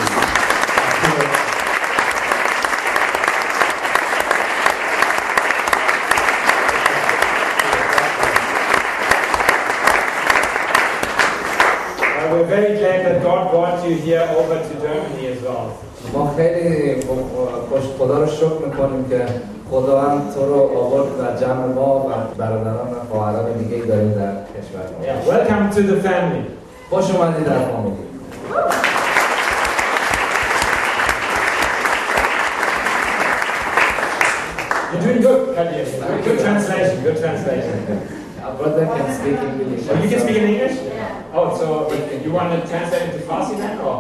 We're very glad that God brought you here over to Germany as well. ما خیلی خوش خدا رو شکر میکنیم که خداوند تو رو آورد و جمع ما و برادران و خواهران دیگه داریم در کشور ما. Yeah, welcome to the family. خوش اومدید در فامیلی. You're doing good, Kadir. Good translation, good translation. Our brother can speak English. Oh, you can speak in English? Yeah. Oh, so you want to translate into Farsi then, or?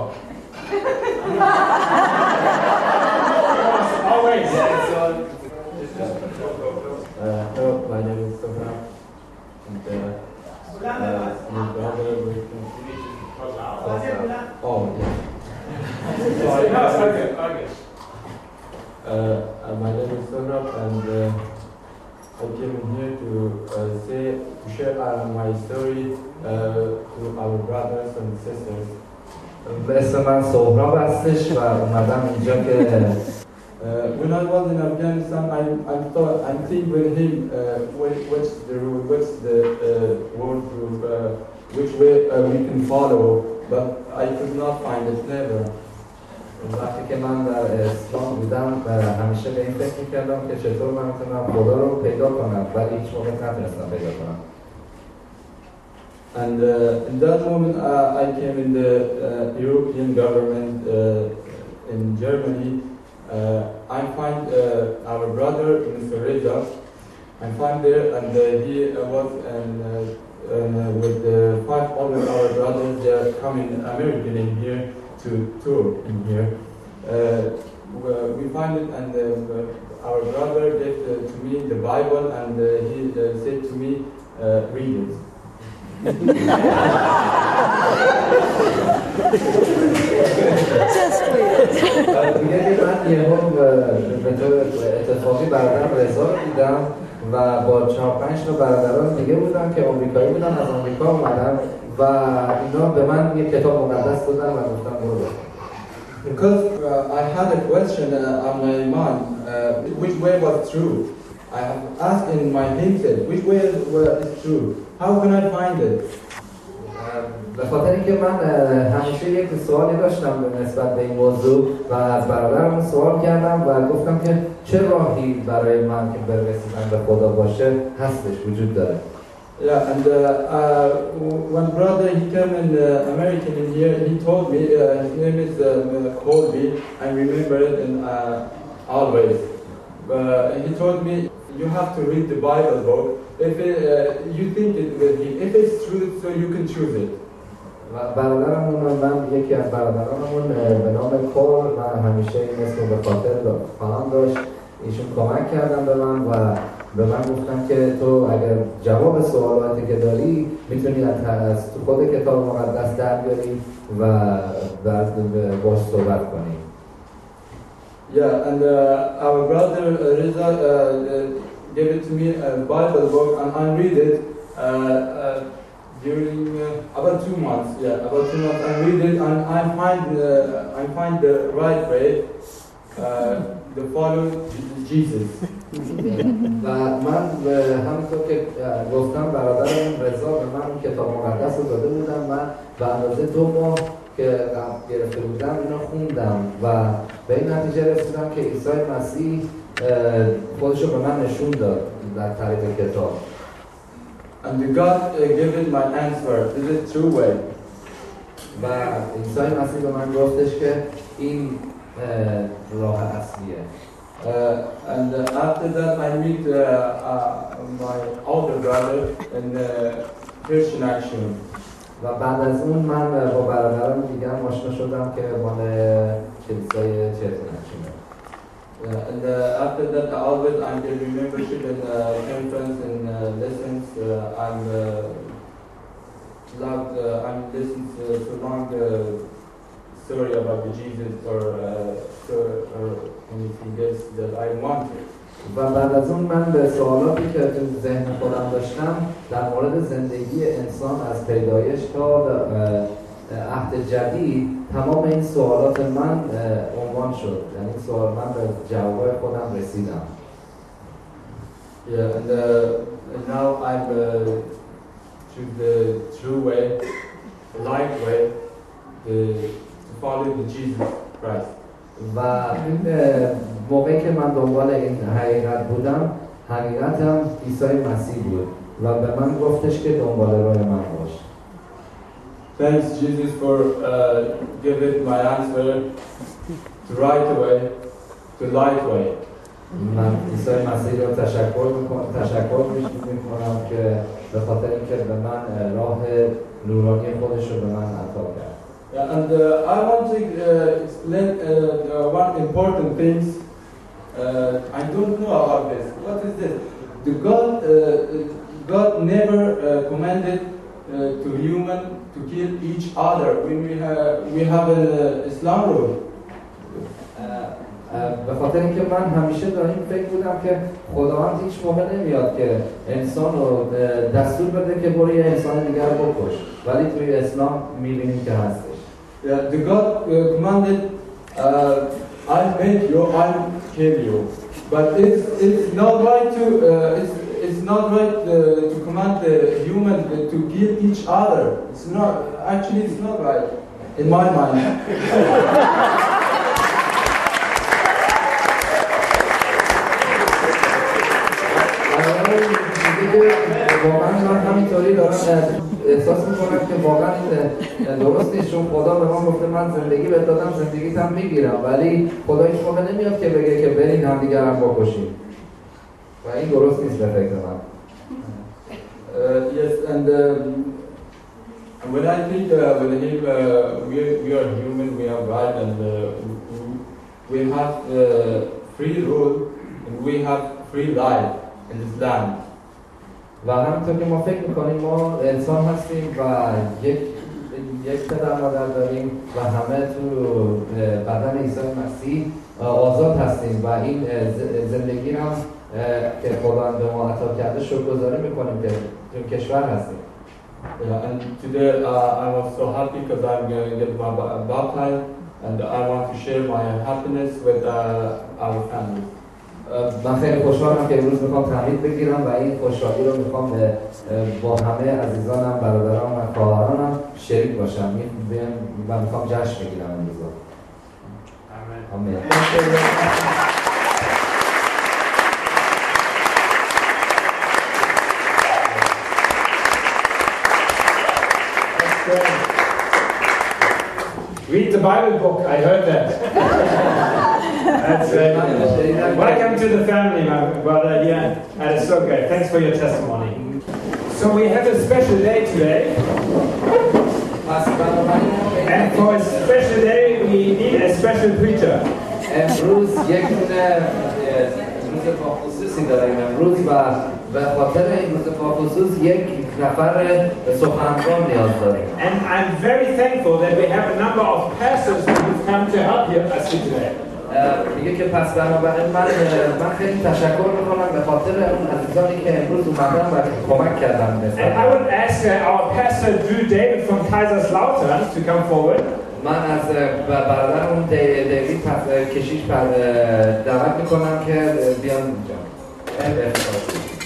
Always. Yeah, so. Uh, hello, my name is Sofra. And uh, uh, my brother will Oh, yeah. Sorry, no, it's okay, okay. Uh, uh, my name is Sonrab, and uh, I came in here to uh, say to share uh, my story uh, to our brothers and sisters. به اسم من سهراب هستش و اومدم اینجا که Uh, when I was in Afghanistan, I I thought I'm thinking with him uh, what- what's the rule, what's the uh, word group, uh, which way uh, we can follow, but I could not find it never. وقتی که من در اسلام بودم و همیشه به این فکر می‌کردم که چطور من میتونم خدا رو پیدا کنم و هیچ موقع نتونستم پیدا کنم. And uh, in that moment, uh, I came in the uh, European government uh, in Germany. Uh, I find uh, our brother, Mister Reza. I find there, and uh, he uh, was and, uh, and, uh, with uh, five other our brothers. They are coming American in here to tour in here. Uh, we find it, and uh, our brother gave uh, to me the Bible, and uh, he uh, said to me, uh, "Read it." دیگه که من یه هم به طور اتفاقی برادرم رضا رو دیدم و با چهار پنج تا برادران دیگه بودن که آمریکایی بودن، از آمریکا اومدن و اینا به من یه کتاب مقدس دادن و گفتن برو بخون. Because uh, I had a question uh, on my mind, uh, which way was true? I have asked in my himself, which way is, uh, is true? How can I find it? به خاطر اینکه من همیشه یک سوالی داشتم نسبت به این موضوع و از برادرم سوال کردم و گفتم که چه راهی برای من که برسیدن به خدا باشه هستش، وجود داره. Yeah, and uh, uh, one brother, he came in uh, American in here, he told me, uh, his name is uh, Colby, I remember it in, uh, always. Uh, he told me, you have to read the Bible book. If it, uh, you think it will be, if it's true, so you can choose it. برادرمون من یکی از برادرانمون به نام کول، من همیشه این اسم به خاطر خواهم داشت، ایشون کمک کردن به من و به من گفتن که تو اگر جواب سوالاتی که داری میتونی از تو خود کتاب مقدس در بیاری و بعد باش صحبت کنی. Yeah, and uh, our brother uh, Reza uh, uh, gave it to me a Bible book, and I read it uh, uh, during uh, about two months. Yeah, about two months. I read it, and I find uh, I find the right way uh, to follow Jesus. و من همونطور که گفتم برادرم رضا به من کتاب مقدس رو داده بودم، من به اندازه دو ماه که قبل گرفته بودم اینو خوندم و به این نتیجه رسیدم که عیسی مسیح خودشو به من نشون داد در طریق کتاب. And God uh, gave it my answer. This is true way. و عیسی مسیح به من گفتش که این راه اصلیه. Uh, and uh, after that I meet uh, uh, my older brother in uh, Christian Action. و بعد از اون من با برادران دیگرم آشنا شدم که مال کلیسای چرچن اکشنه. Uh, and uh, after that, always I'm getting membership in uh, conference and uh, lessons. Uh, I'm uh, loved. Uh, I'm listening to so long uh, story about the Jesus or uh, or anything else that I wanted. و بعد از اون من به سوالاتی که تو ذهن خودم داشتم در مورد زندگی انسان از پیدایش تا عهد جدید تمام این سوالات من عنوان شد، یعنی سوال من به جواب خودم رسیدم. Yeah, and, uh, and now I'm uh, choose the true way, the light way, the, to follow the Jesus Christ. و موقعی که من دنبال این حقیقت بودم، حقیقتم عیسی مسیح بود و به من گفتش که دنبال راه من باش. Thanks Jesus for uh, giving my answer to right way, to light way. من عیسی مسیح رو تشکر میکنم تشکر میکنم که به خاطر اینکه به من راه نورانی خودش رو به من عطا کرد. Yeah, and uh, I want to uh, explain uh, uh, one important things. Uh, I don't know about this. What is this? The God, uh, God never uh, commanded uh, to human to kill each other. When we have we have an uh, Islam rule. به خاطر اینکه من همیشه در این فکر بودم که خداوند هیچ موقع نمیاد که انسان رو دستور بده که برو یه انسان دیگر رو بکش، ولی توی اسلام میبینیم که هستش. Yeah, the God uh, commanded, uh, I'll make you, I'll kill you. But it's it's not right to uh, it's it's not right uh, to command the human to kill each other. It's not actually it's not right in my mind. واقعا من همینطوری دارم احساس میکنم که واقعا درست نیست، چون خدا به من گفته من زندگی بهت دادم زندگیت هم میگیرم، ولی خدا هیچ موقع نمیاد که بگه که برین هم دیگر هم بکشیم و این درست نیست به فکر من. Uh, yes, and um, when I think uh, when he, uh, we, we are human, we are right, and uh, we have uh, free rule and we have free life in this land. و همونطور که ما فکر میکنیم ما انسان هستیم و یک یک پدر مادر داریم و همه تو بدن عیسی مسیح آزاد هستیم و این زندگی هم که خداوند به ما عطا کرده شکرگزاری میکنیم که تو کشور هستیم. Yeah, and today uh, I was so happy because I'm going to get my baptized and I want to share my happiness with uh, our family. من خیلی خوشحالم که امروز میخوام تمرین بگیرم و این خوشحالی رو میخوام با همه عزیزانم، برادرانم و خواهرانم شریک باشم و میخوام جشن بگیرم امروز. آمین. آمین. Read the Bible book, I heard that. That's great. Welcome to the family, my brother. Yeah, that is so great. Thanks for your testimony. So we have a special day today. And for a special day, we need a special preacher. امروز یک روز با خصوصی داریم امروز و به خاطر این روز با خصوص یک نفر سخنران نیاز داریم. And I'm very thankful that we have a number of pastors who've come to help us today. میگه که پس بنابراین من من خیلی تشکر میکنم به خاطر اون عزیزانی که امروز اومدن و کمک کردن. And I would ask our pastor Drew David from Kaiserslautern to come forward. من از برادرم دیوید کشیش دعوت میکنم که بیان اینجا.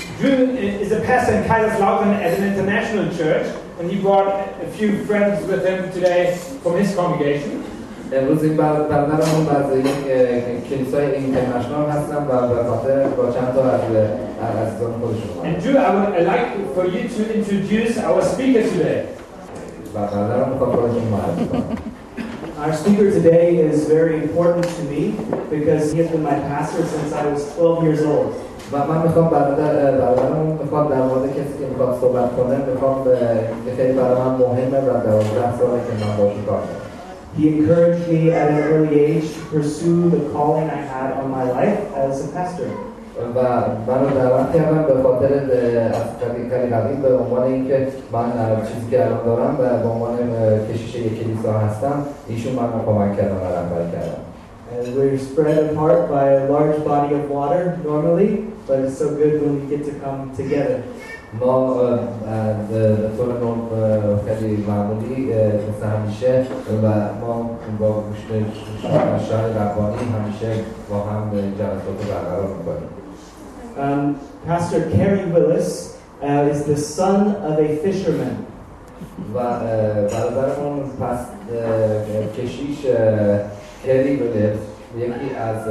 Drew is a pastor in Kaiserslautern at an international church, and he brought a few friends with him today from his congregation. امروز این برادرمون از یک کلیسای اینترنشنال هستن و به خاطر با چند تا از عزیزان خودشون. And Drew, I would like for you to introduce our speaker today. و برادرمون خودشون معرفی کنن. Our speaker today is very important to me because he has been my pastor since I was twelve years old. و من میخوام برادر برادرمون میخوام در مورد کسی که میخواد صحبت کنه میخوام که خیلی برای من مهمه و دوازده ساله که من باشون کار کردم. He encouraged me at an early age to pursue the calling I had on my life as a pastor. و منو دعوت کردم به خاطر از کلی قدیم به عنوان اینکه من چیزی که الان دارم و به عنوان کشیش یک کلیسا هستم ایشون منو کمک کردن و رهبری کردن. And we're spread apart by a large body of water normally, but it's so good when we get to come together. ما به طور خیلی معمولی مثل همیشه و ما با گوش شهر ربانی همیشه با هم جلسات برقرار میکنیم. Um, Pastor Kerry Willis uh, is the son of a fisherman. و برادرمون پس کشیش کری ویلیس یکی از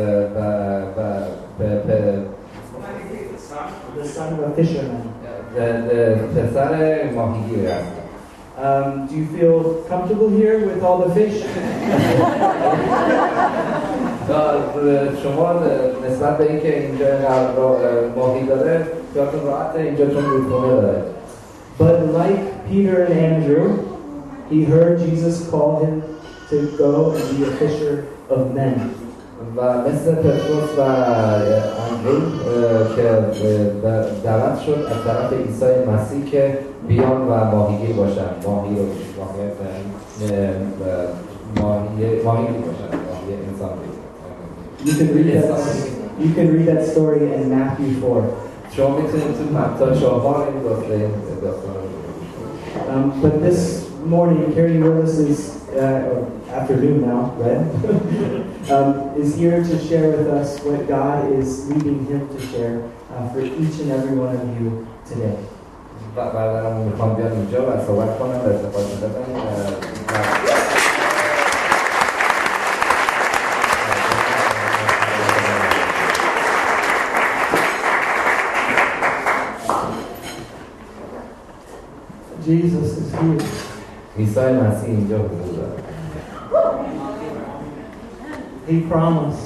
the son of a fisherman. پسر ماهیگیر است. Um, do you feel comfortable here with all the fish? شما نسبت به اینکه اینجا ماهی داره خیالتون راحته اینجا چون رودخونه داره. But like Peter and Andrew, he heard Jesus call him to go and be a fisher of men. و مثل پتروس و اندرو که دعوت شد از طرف عیسی مسیح که بیان و ماهیگیر باشن، ماهی رو ماهی ماهی باشن، ماهی انسان. You can read that. You can read that story in Matthew four. شما میتونید تو متی چهار این داستان. Um, but this morning, Kerry Willis is uh, afternoon now, right? um, is here to share with us what God is leading him to share uh, for each and every one of you today. برادرمون میخوام بیان اینجا و صحبت کنم و استفاده بدم. Jesus is here. عیسی مسیح اینجا حضور داره. He promised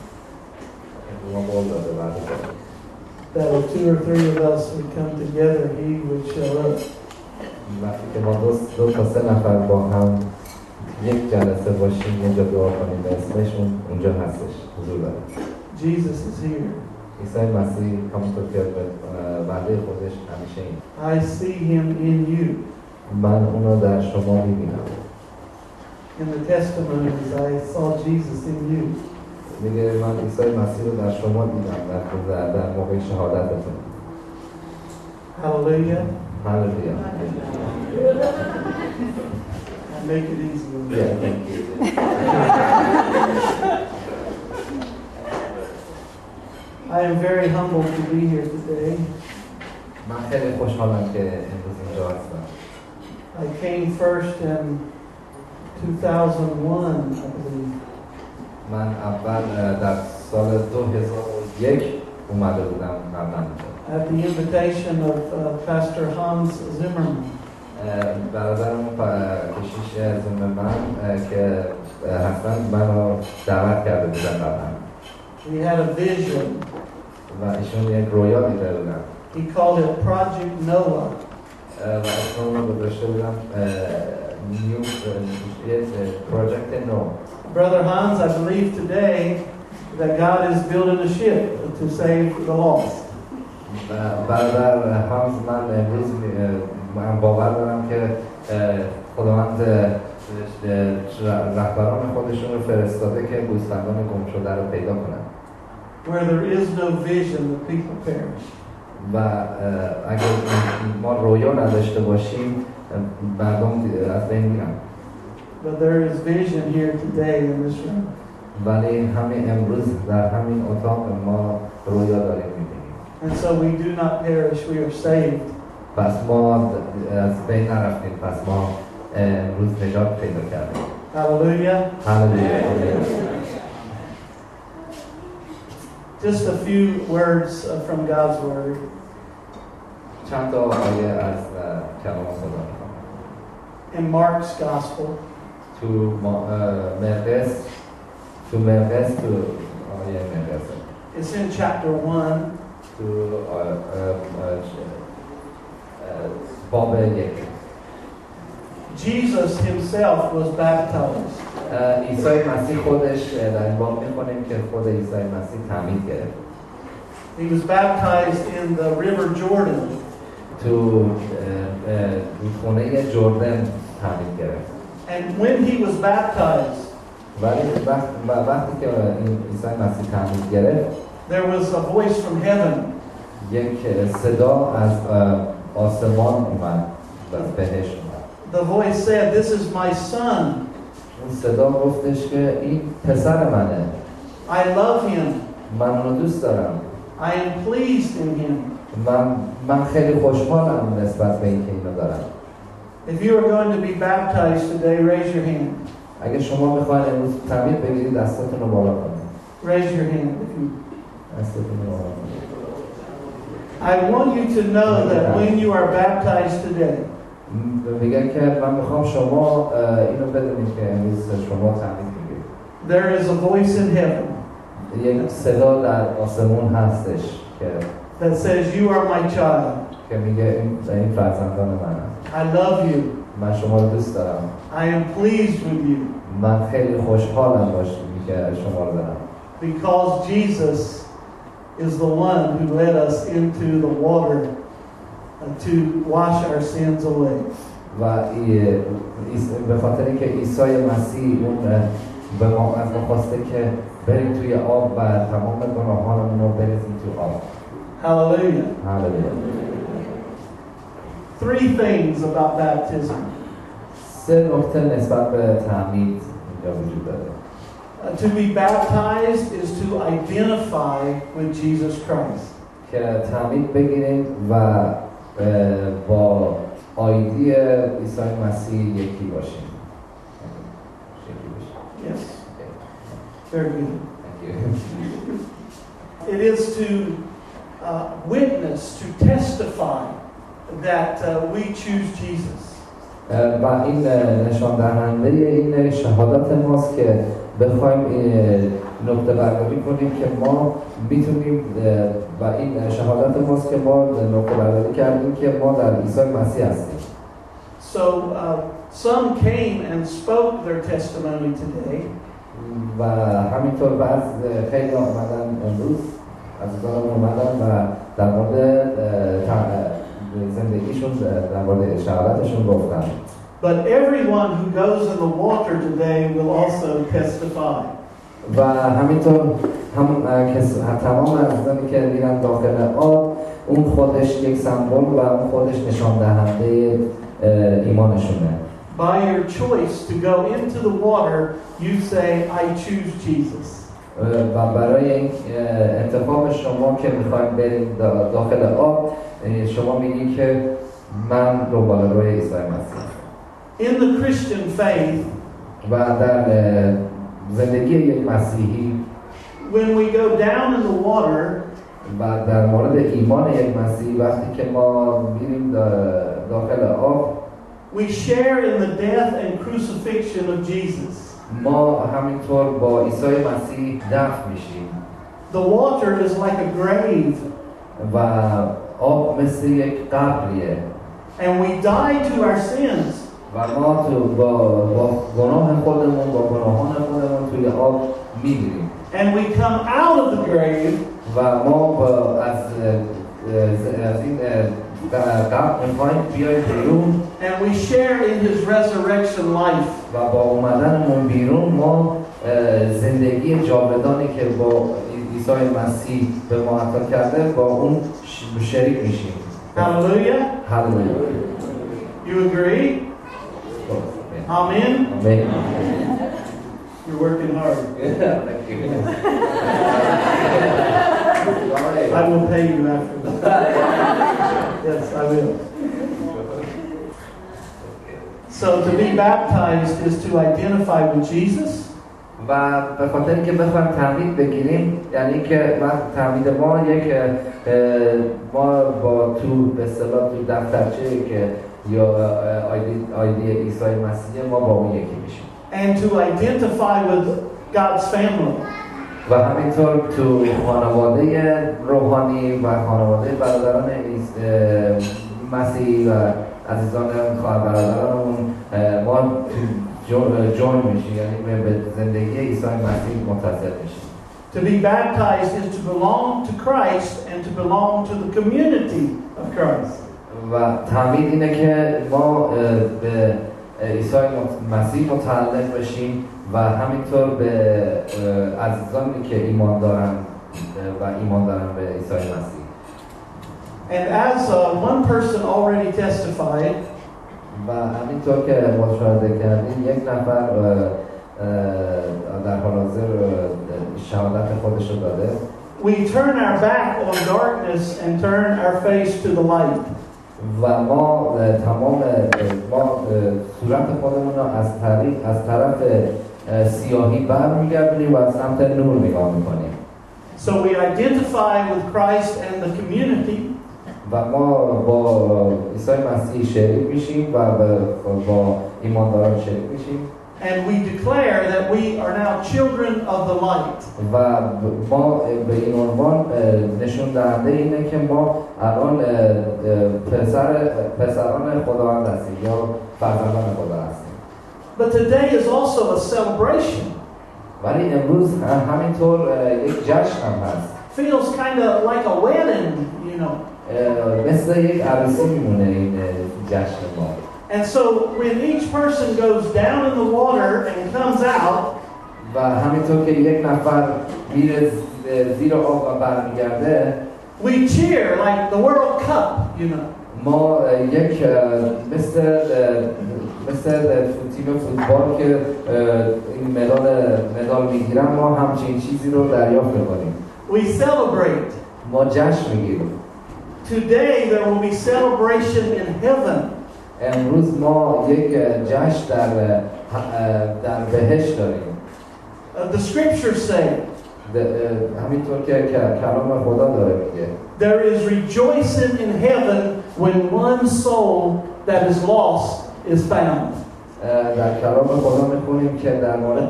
that if two or three of us would come together, he would show up. وقتی که ما دو تا سه نفر با هم یک جلسه باشیم اینجا دعا کنیم به اسمشون اونجا هستش حضور داره. Jesus is here. عیسی مسیح همونطور که وعده خودش همیشه این. I see him in you. من اونو در شما میبینم. In the testimonies, I saw Jesus in you. میگه من عیسی مسیح رو در شما دیدم در در موقع شهادتتون. Hallelujah. Hallelujah. Make it easy. Yeah, thank you. I am very humbled to be here today. من خیلی خوشحالم که امروز اینجا هستم. I came first in two thousand one, I believe. من اول در سال دو هزار و یک اومده بودم قبلا. At the invitation of uh, Pastor Hans Zimmerman. برادرم کشیش زمرمن که هستن منو دعوت کرده بودن قبلا. We had a vision. و ایشون یک رویا دیده بودن. He called it Project Noah. و اسم رو گذاشته بودم New Project Noah. Brother Hans, I believe today that God is building a ship to save the lost. برادر هانس من امروز من باور دارم که خداوند رهبران خودشون رو فرستاده که گوسفندان گم شده رو پیدا کنن. Where there is no vision, the people perish. و اگر ما رویا نداشته باشیم مردم از بین میرن. But there is vision here today in this room. ولی همین امروز در همین اتاق ما رویا داریم میبینیم. And so we do not perish, we are saved. پس ما از بین نرفتیم، پس ما امروز نجات پیدا کردیم. Hallelujah. Hallelujah. Just a few words from God's Word. چند تا آیه از کلام خدا. In Mark's Gospel. تو مرقس، تو مرقس، تو آیه مرقس. It's in chapter one. تو باب یک. Jesus himself was baptized. عیسی مسیح خودش در این باب می‌خونیم که خود عیسی مسیح تعمید گرفت. He was baptized in the river Jordan. تو رودخونه جردن تعمید گرفت. And when he was baptized, ولی وقتی که عیسی مسیح تعمید گرفت، there was a voice from heaven. یک صدا از آسمان اومد و از بهشت اومد. The voice said, "This is my son." اون صدا گفتش که این پسر منه. I love him. من اونو دوست دارم. I am pleased in him. من من خیلی خوشحالم نسبت به اینکه اینو دارم. If you are going to be baptized today, raise your hand. اگه شما میخواین امروز تعمید بگیرید دستتون رو بالا کنید. Raise your hand if you. دستتون رو بالا کنید. I want you to know that when you are baptized today, میگن که من میخوام شما اینو بدونید که امروز شما تعمید میگیرید. There is a voice in heaven. یک صدا در آسمون هستش که that says, "You are my child." که میگه این این فرزندان منم. I love you. من شما رو دوست دارم. I am pleased with you. من خیلی خوشحالم باشم که شما رو دارم. Because Jesus is the one who led us into the water to wash our sins away. و به خاطر اینکه عیسی مسیح اون به ما از ما خواسته که بریم توی آب و تمام گناهانمون رو بریزیم تو آب. Hallelujah. Hallelujah. Three things about baptism. سه نکته نسبت به تعمید اینجا وجود داره. Uh, to be baptized is to identify with Jesus Christ. که تعمید بگیریم و با آیدی عیسی مسیح یکی باشیم. Yes. Very good. Thank you. It is to uh, witness, to testify that uh, we choose Jesus. و این نشان دهنده این شهادت ماست که بخوایم نقطه برداری کنیم که ما میتونیم و این شهادت ماست که ما نقطه برداری کردیم که ما در عیسی مسیح هستیم. So uh, some came and spoke their testimony today. و همینطور بعض خیلی آمدن امروز عزیزان اومدن و در مورد زندگیشون در مورد شهادتشون گفتن. But everyone who goes in the water today will also testify. و همینطور هم تمام عزیزانی که میرن داخل آب اون خودش یک سمبل و اون خودش نشان دهنده ایمانشونه. By your choice to go into the water, you say, "I choose Jesus." و برای این انتخاب شما که میخواید برید داخل آب شما میگی که من دنبال روی عیسی مسیح. In the Christian faith, و در زندگی یک مسیحی when we go down in the water, و در مورد ایمان یک مسیحی وقتی که ما میریم داخل آب we share in the death and crucifixion of Jesus. ما همینطور با عیسی مسیح دفن میشیم. The water is like a grave. و آب مثل یک قبریه. And we die to our sins. و ما تو با, با گناه خودمون با گناهان خودمون توی آب میگیریم. And we come out of the grave. و ما با از از این قبر میخوایم بیایم بیرون. And we share in his resurrection life. و با اومدنمون بیرون ما زندگی جاودانی که با عیسی مسیح به ما عطا کرده با اون شریک میشیم. Hallelujah. Hallelujah. You agree? Amen. Amen. You're working hard. Thank you. I will pay you after that. Yes, I will. So to be baptized is to identify with Jesus. و به خاطر اینکه بخوایم تعمید بگیریم یعنی که تعمید ما یک ما با تو به اصطلاح تو دفترچه که یا آیدی آیدی عیسی مسیح ما با اون یکی میشیم. And to identify with God's family. و همینطور تو خانواده روحانی و خانواده برادران مسیحی و عزیزان خواهر برادرانمون ما جوین میشیم یعنی به زندگی عیسی مسیح متصل میشیم. To be baptized is to belong to Christ and to belong to the community of Christ. و تعمید اینه که ما به عیسی مسیح متعلق بشیم و همینطور به عزیزانی که ایمان دارن و ایمان دارن به عیسی مسیح. And as uh, one person already testified, و همینطور که مشاهده کردیم یک نفر در حال حاضر شهادت خودش رو داده. We turn our back on darkness and turn our face to the light. و ما تمام ما صورت خودمون رو از طریق از طرف سیاهی برمیگردونیم و از سمت نور نگاه میکنیم. So we identify with Christ and the community. و ما با عیسی مسیح شریک میشیم و با ایمانداران شریک میشیم. And we declare that we are now children of the light. و ما به این عنوان نشون دهنده اینه که ما الان پسر پسران خداوند هستیم یا فرزندان خدا هستیم. But today is also a celebration. ولی امروز همینطور یک جشن هم هست. Feels kind of like a wedding, you know. مثل یک عروسی میمونه این جشن ما. And so when each person goes down in the water and comes out, و همینطور که یک نفر میره زیر آب و برمیگرده, we cheer like the World Cup, you know. ما یک مثل مثل تیم فوتبال که این مدال مدال میگیرن ما همچین چیزی رو دریافت می‌کنیم. We celebrate. ما جشن میگیریم. Today there will be celebration in heaven. امروز ما یک جشن در در بهشت داریم. The scriptures say. همینطور که کلام خدا داره میگه. There is rejoicing in heaven when one soul that is lost is found. در کلام خدا میخونیم که در مورد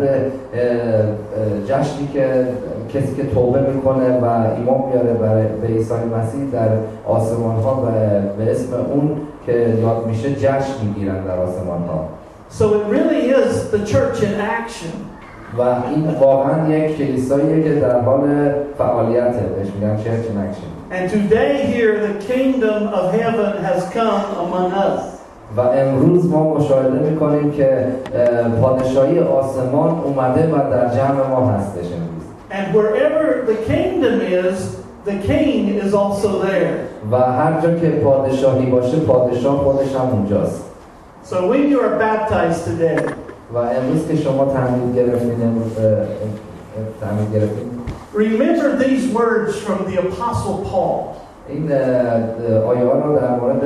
جشنی که کسی که توبه میکنه و ایمان میاره برای به عیسی مسیح در آسمان ها و به اسم اون که یاد میشه جشن میگیرن در آسمان ها. So it really is the church in action. و این واقعا یک کلیساییه که در حال فعالیته، بهش میگن church in action. And today here the kingdom of heaven has come among us. و امروز ما مشاهده میکنیم که پادشاهی آسمان اومده و در جمع ما هستش امروز. And wherever the kingdom is, the king is also there. و هر جا که پادشاهی باشه پادشاه خودش هم اونجاست. So when you are baptized today, و امروز که شما تعمید گرفتین امروز تعمید گرفتین. Remember these words from the apostle Paul. این آیات رو در مورد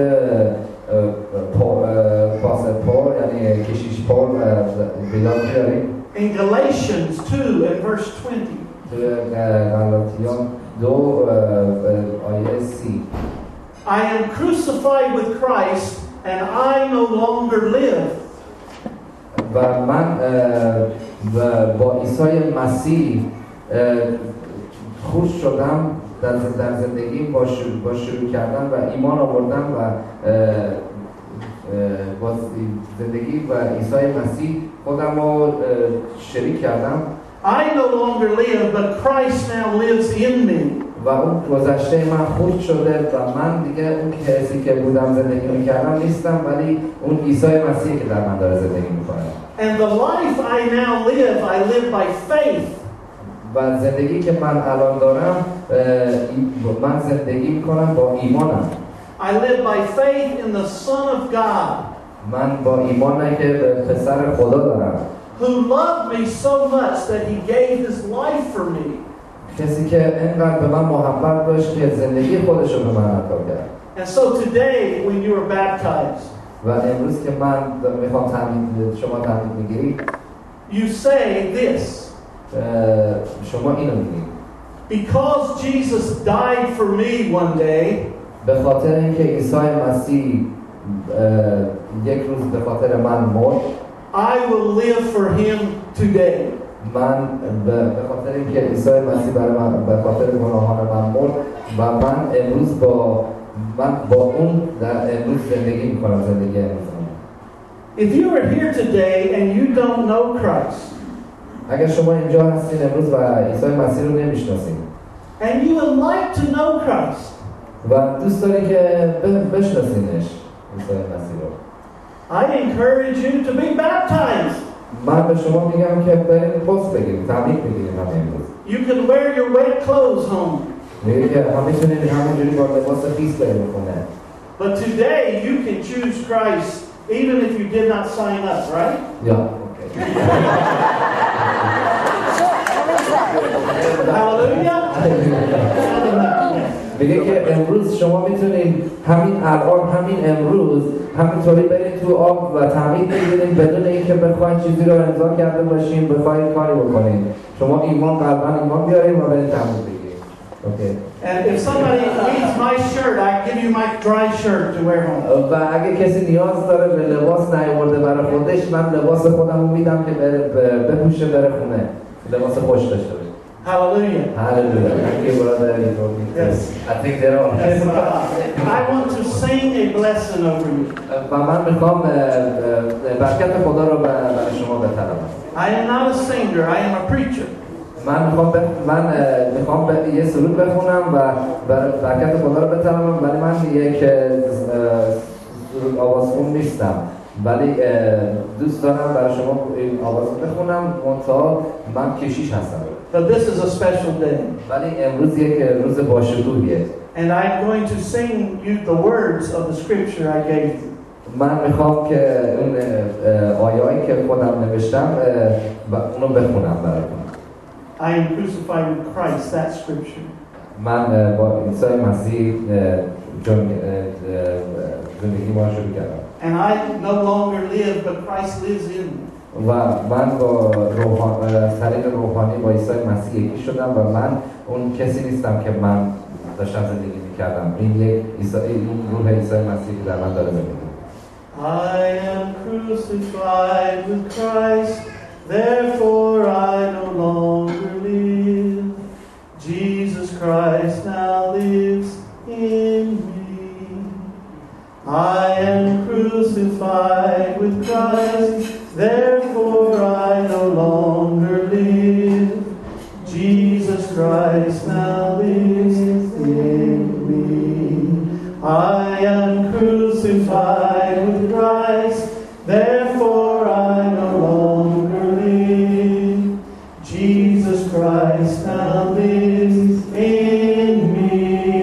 پاسل پول یعنی کشیش پول بیان بیاریم. In Galatians two and verse twenty. غلاطیان دو آیه سی. I am crucified with Christ and I no longer live. و من با عیسی مسیح خوش شدم در در زندگی با شروع, با شروع کردن و ایمان آوردن و با زندگی و عیسی مسیح خودم رو شریک کردم. I no longer live, but Christ now lives in me. و اون گذشته من خود شده و من دیگه اون کسی که بودم زندگی میکردم نیستم ولی اون عیسی مسیح که در من داره زندگی میکنه. And the life I now live, I live by faith. و زندگی که من الان دارم من زندگی میکنم با ایمانم. I live by faith in the Son of God. من با ایمانی که پسر خدا دارم. Who loved me so much that he gave his life for me. کسی که اینقدر به من محبت داشت که زندگی خودش رو به من عطا کرد. And so today, when you are baptized, و امروز که من میخوام تعمید شما تعمید میگیرید you say this. شما اینو میگید Because Jesus died for me one day, به خاطر اینکه عیسی مسیح یک روز به خاطر من مرد I will live for him today. من به خاطر اینکه عیسی مسیح برای من به خاطر گناهان من مرد و من امروز با من با اون در امروز زندگی میکنم زندگی امروز. If you are here today and you don't know Christ, اگر شما اینجا هستین امروز و عیسی مسیح رو نمیشناسین and you would like to know Christ, و دوست داری که بشناسینش عیسی مسیح رو I encourage you to be baptized. من به شما میگم که بریم پست بگیریم تعمید بگیریم همین امروز. You can wear your wet clothes home. میگه که همه میتونید همونجوری با لباس خیس بریم خونه. But today you can choose Christ even if you did not sign up, right? Yeah. Hallelujah. میگه که امروز شما میتونید همین الان همین امروز همینطوری برید تو آب و تعمید بگیرید بدون اینکه بخواید چیزی رو امضا کرده باشین بخواید کاری بکنید. شما ایمان قلبا ایمان بیارید و برید تعمید بگیرید. Okay. And if somebody needs my shirt, I give you my dry shirt to wear home. و اگه کسی نیاز داره به لباس نیاورده برای خودش من لباس خودم رو میدم که بره بپوشه بره خونه. لباس خوش داشته باشه. Hallelujah. Hallelujah. Thank you, brother. You told me. Yes. I think they're all. Yes. I want to sing a blessing over you. و من میخوام برکت خدا رو برای شما بطلبم. I am not a singer. I am a preacher. من میخوام من میخوام یه سرود بخونم و برکت خدا رو بطلبم ولی من یک سرود آوازخون نیستم ولی دوست دارم برای شما این آواز بخونم منتها من کشیش هستم. But this is a special day. ولی امروز یک روز باشکوهیه. And I'm going to sing you the words of the scripture I gave you. من میخوام که اون آیه‌ای که خودم نوشتم اونو بخونم براتون. I am crucified with Christ, that scripture. من با عیسی مسیح زندگی ما شروع کردم. And I no longer live, but Christ lives in me. و من با روحان طریق روحانی با عیسی مسیح یکی شدم و من اون کسی نیستم که من داشتم زندگی میکردم. این یک عیسی این روح عیسی مسیح در من داره زندگی. I am crucified with Christ, therefore I no longer live. Jesus Christ now lives in me. I am crucified with Christ, therefore I no longer live. Jesus Christ now lives in me. I am crucified with Christ, therefore I no longer live. Jesus Christ now lives in me.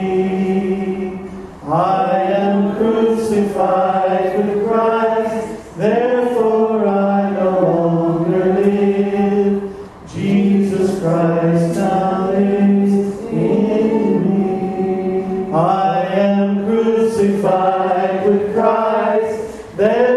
I am crucified with Christ, therefore I no longer live. Jesus Christ now lives in me. I am crucified with Christ, therefore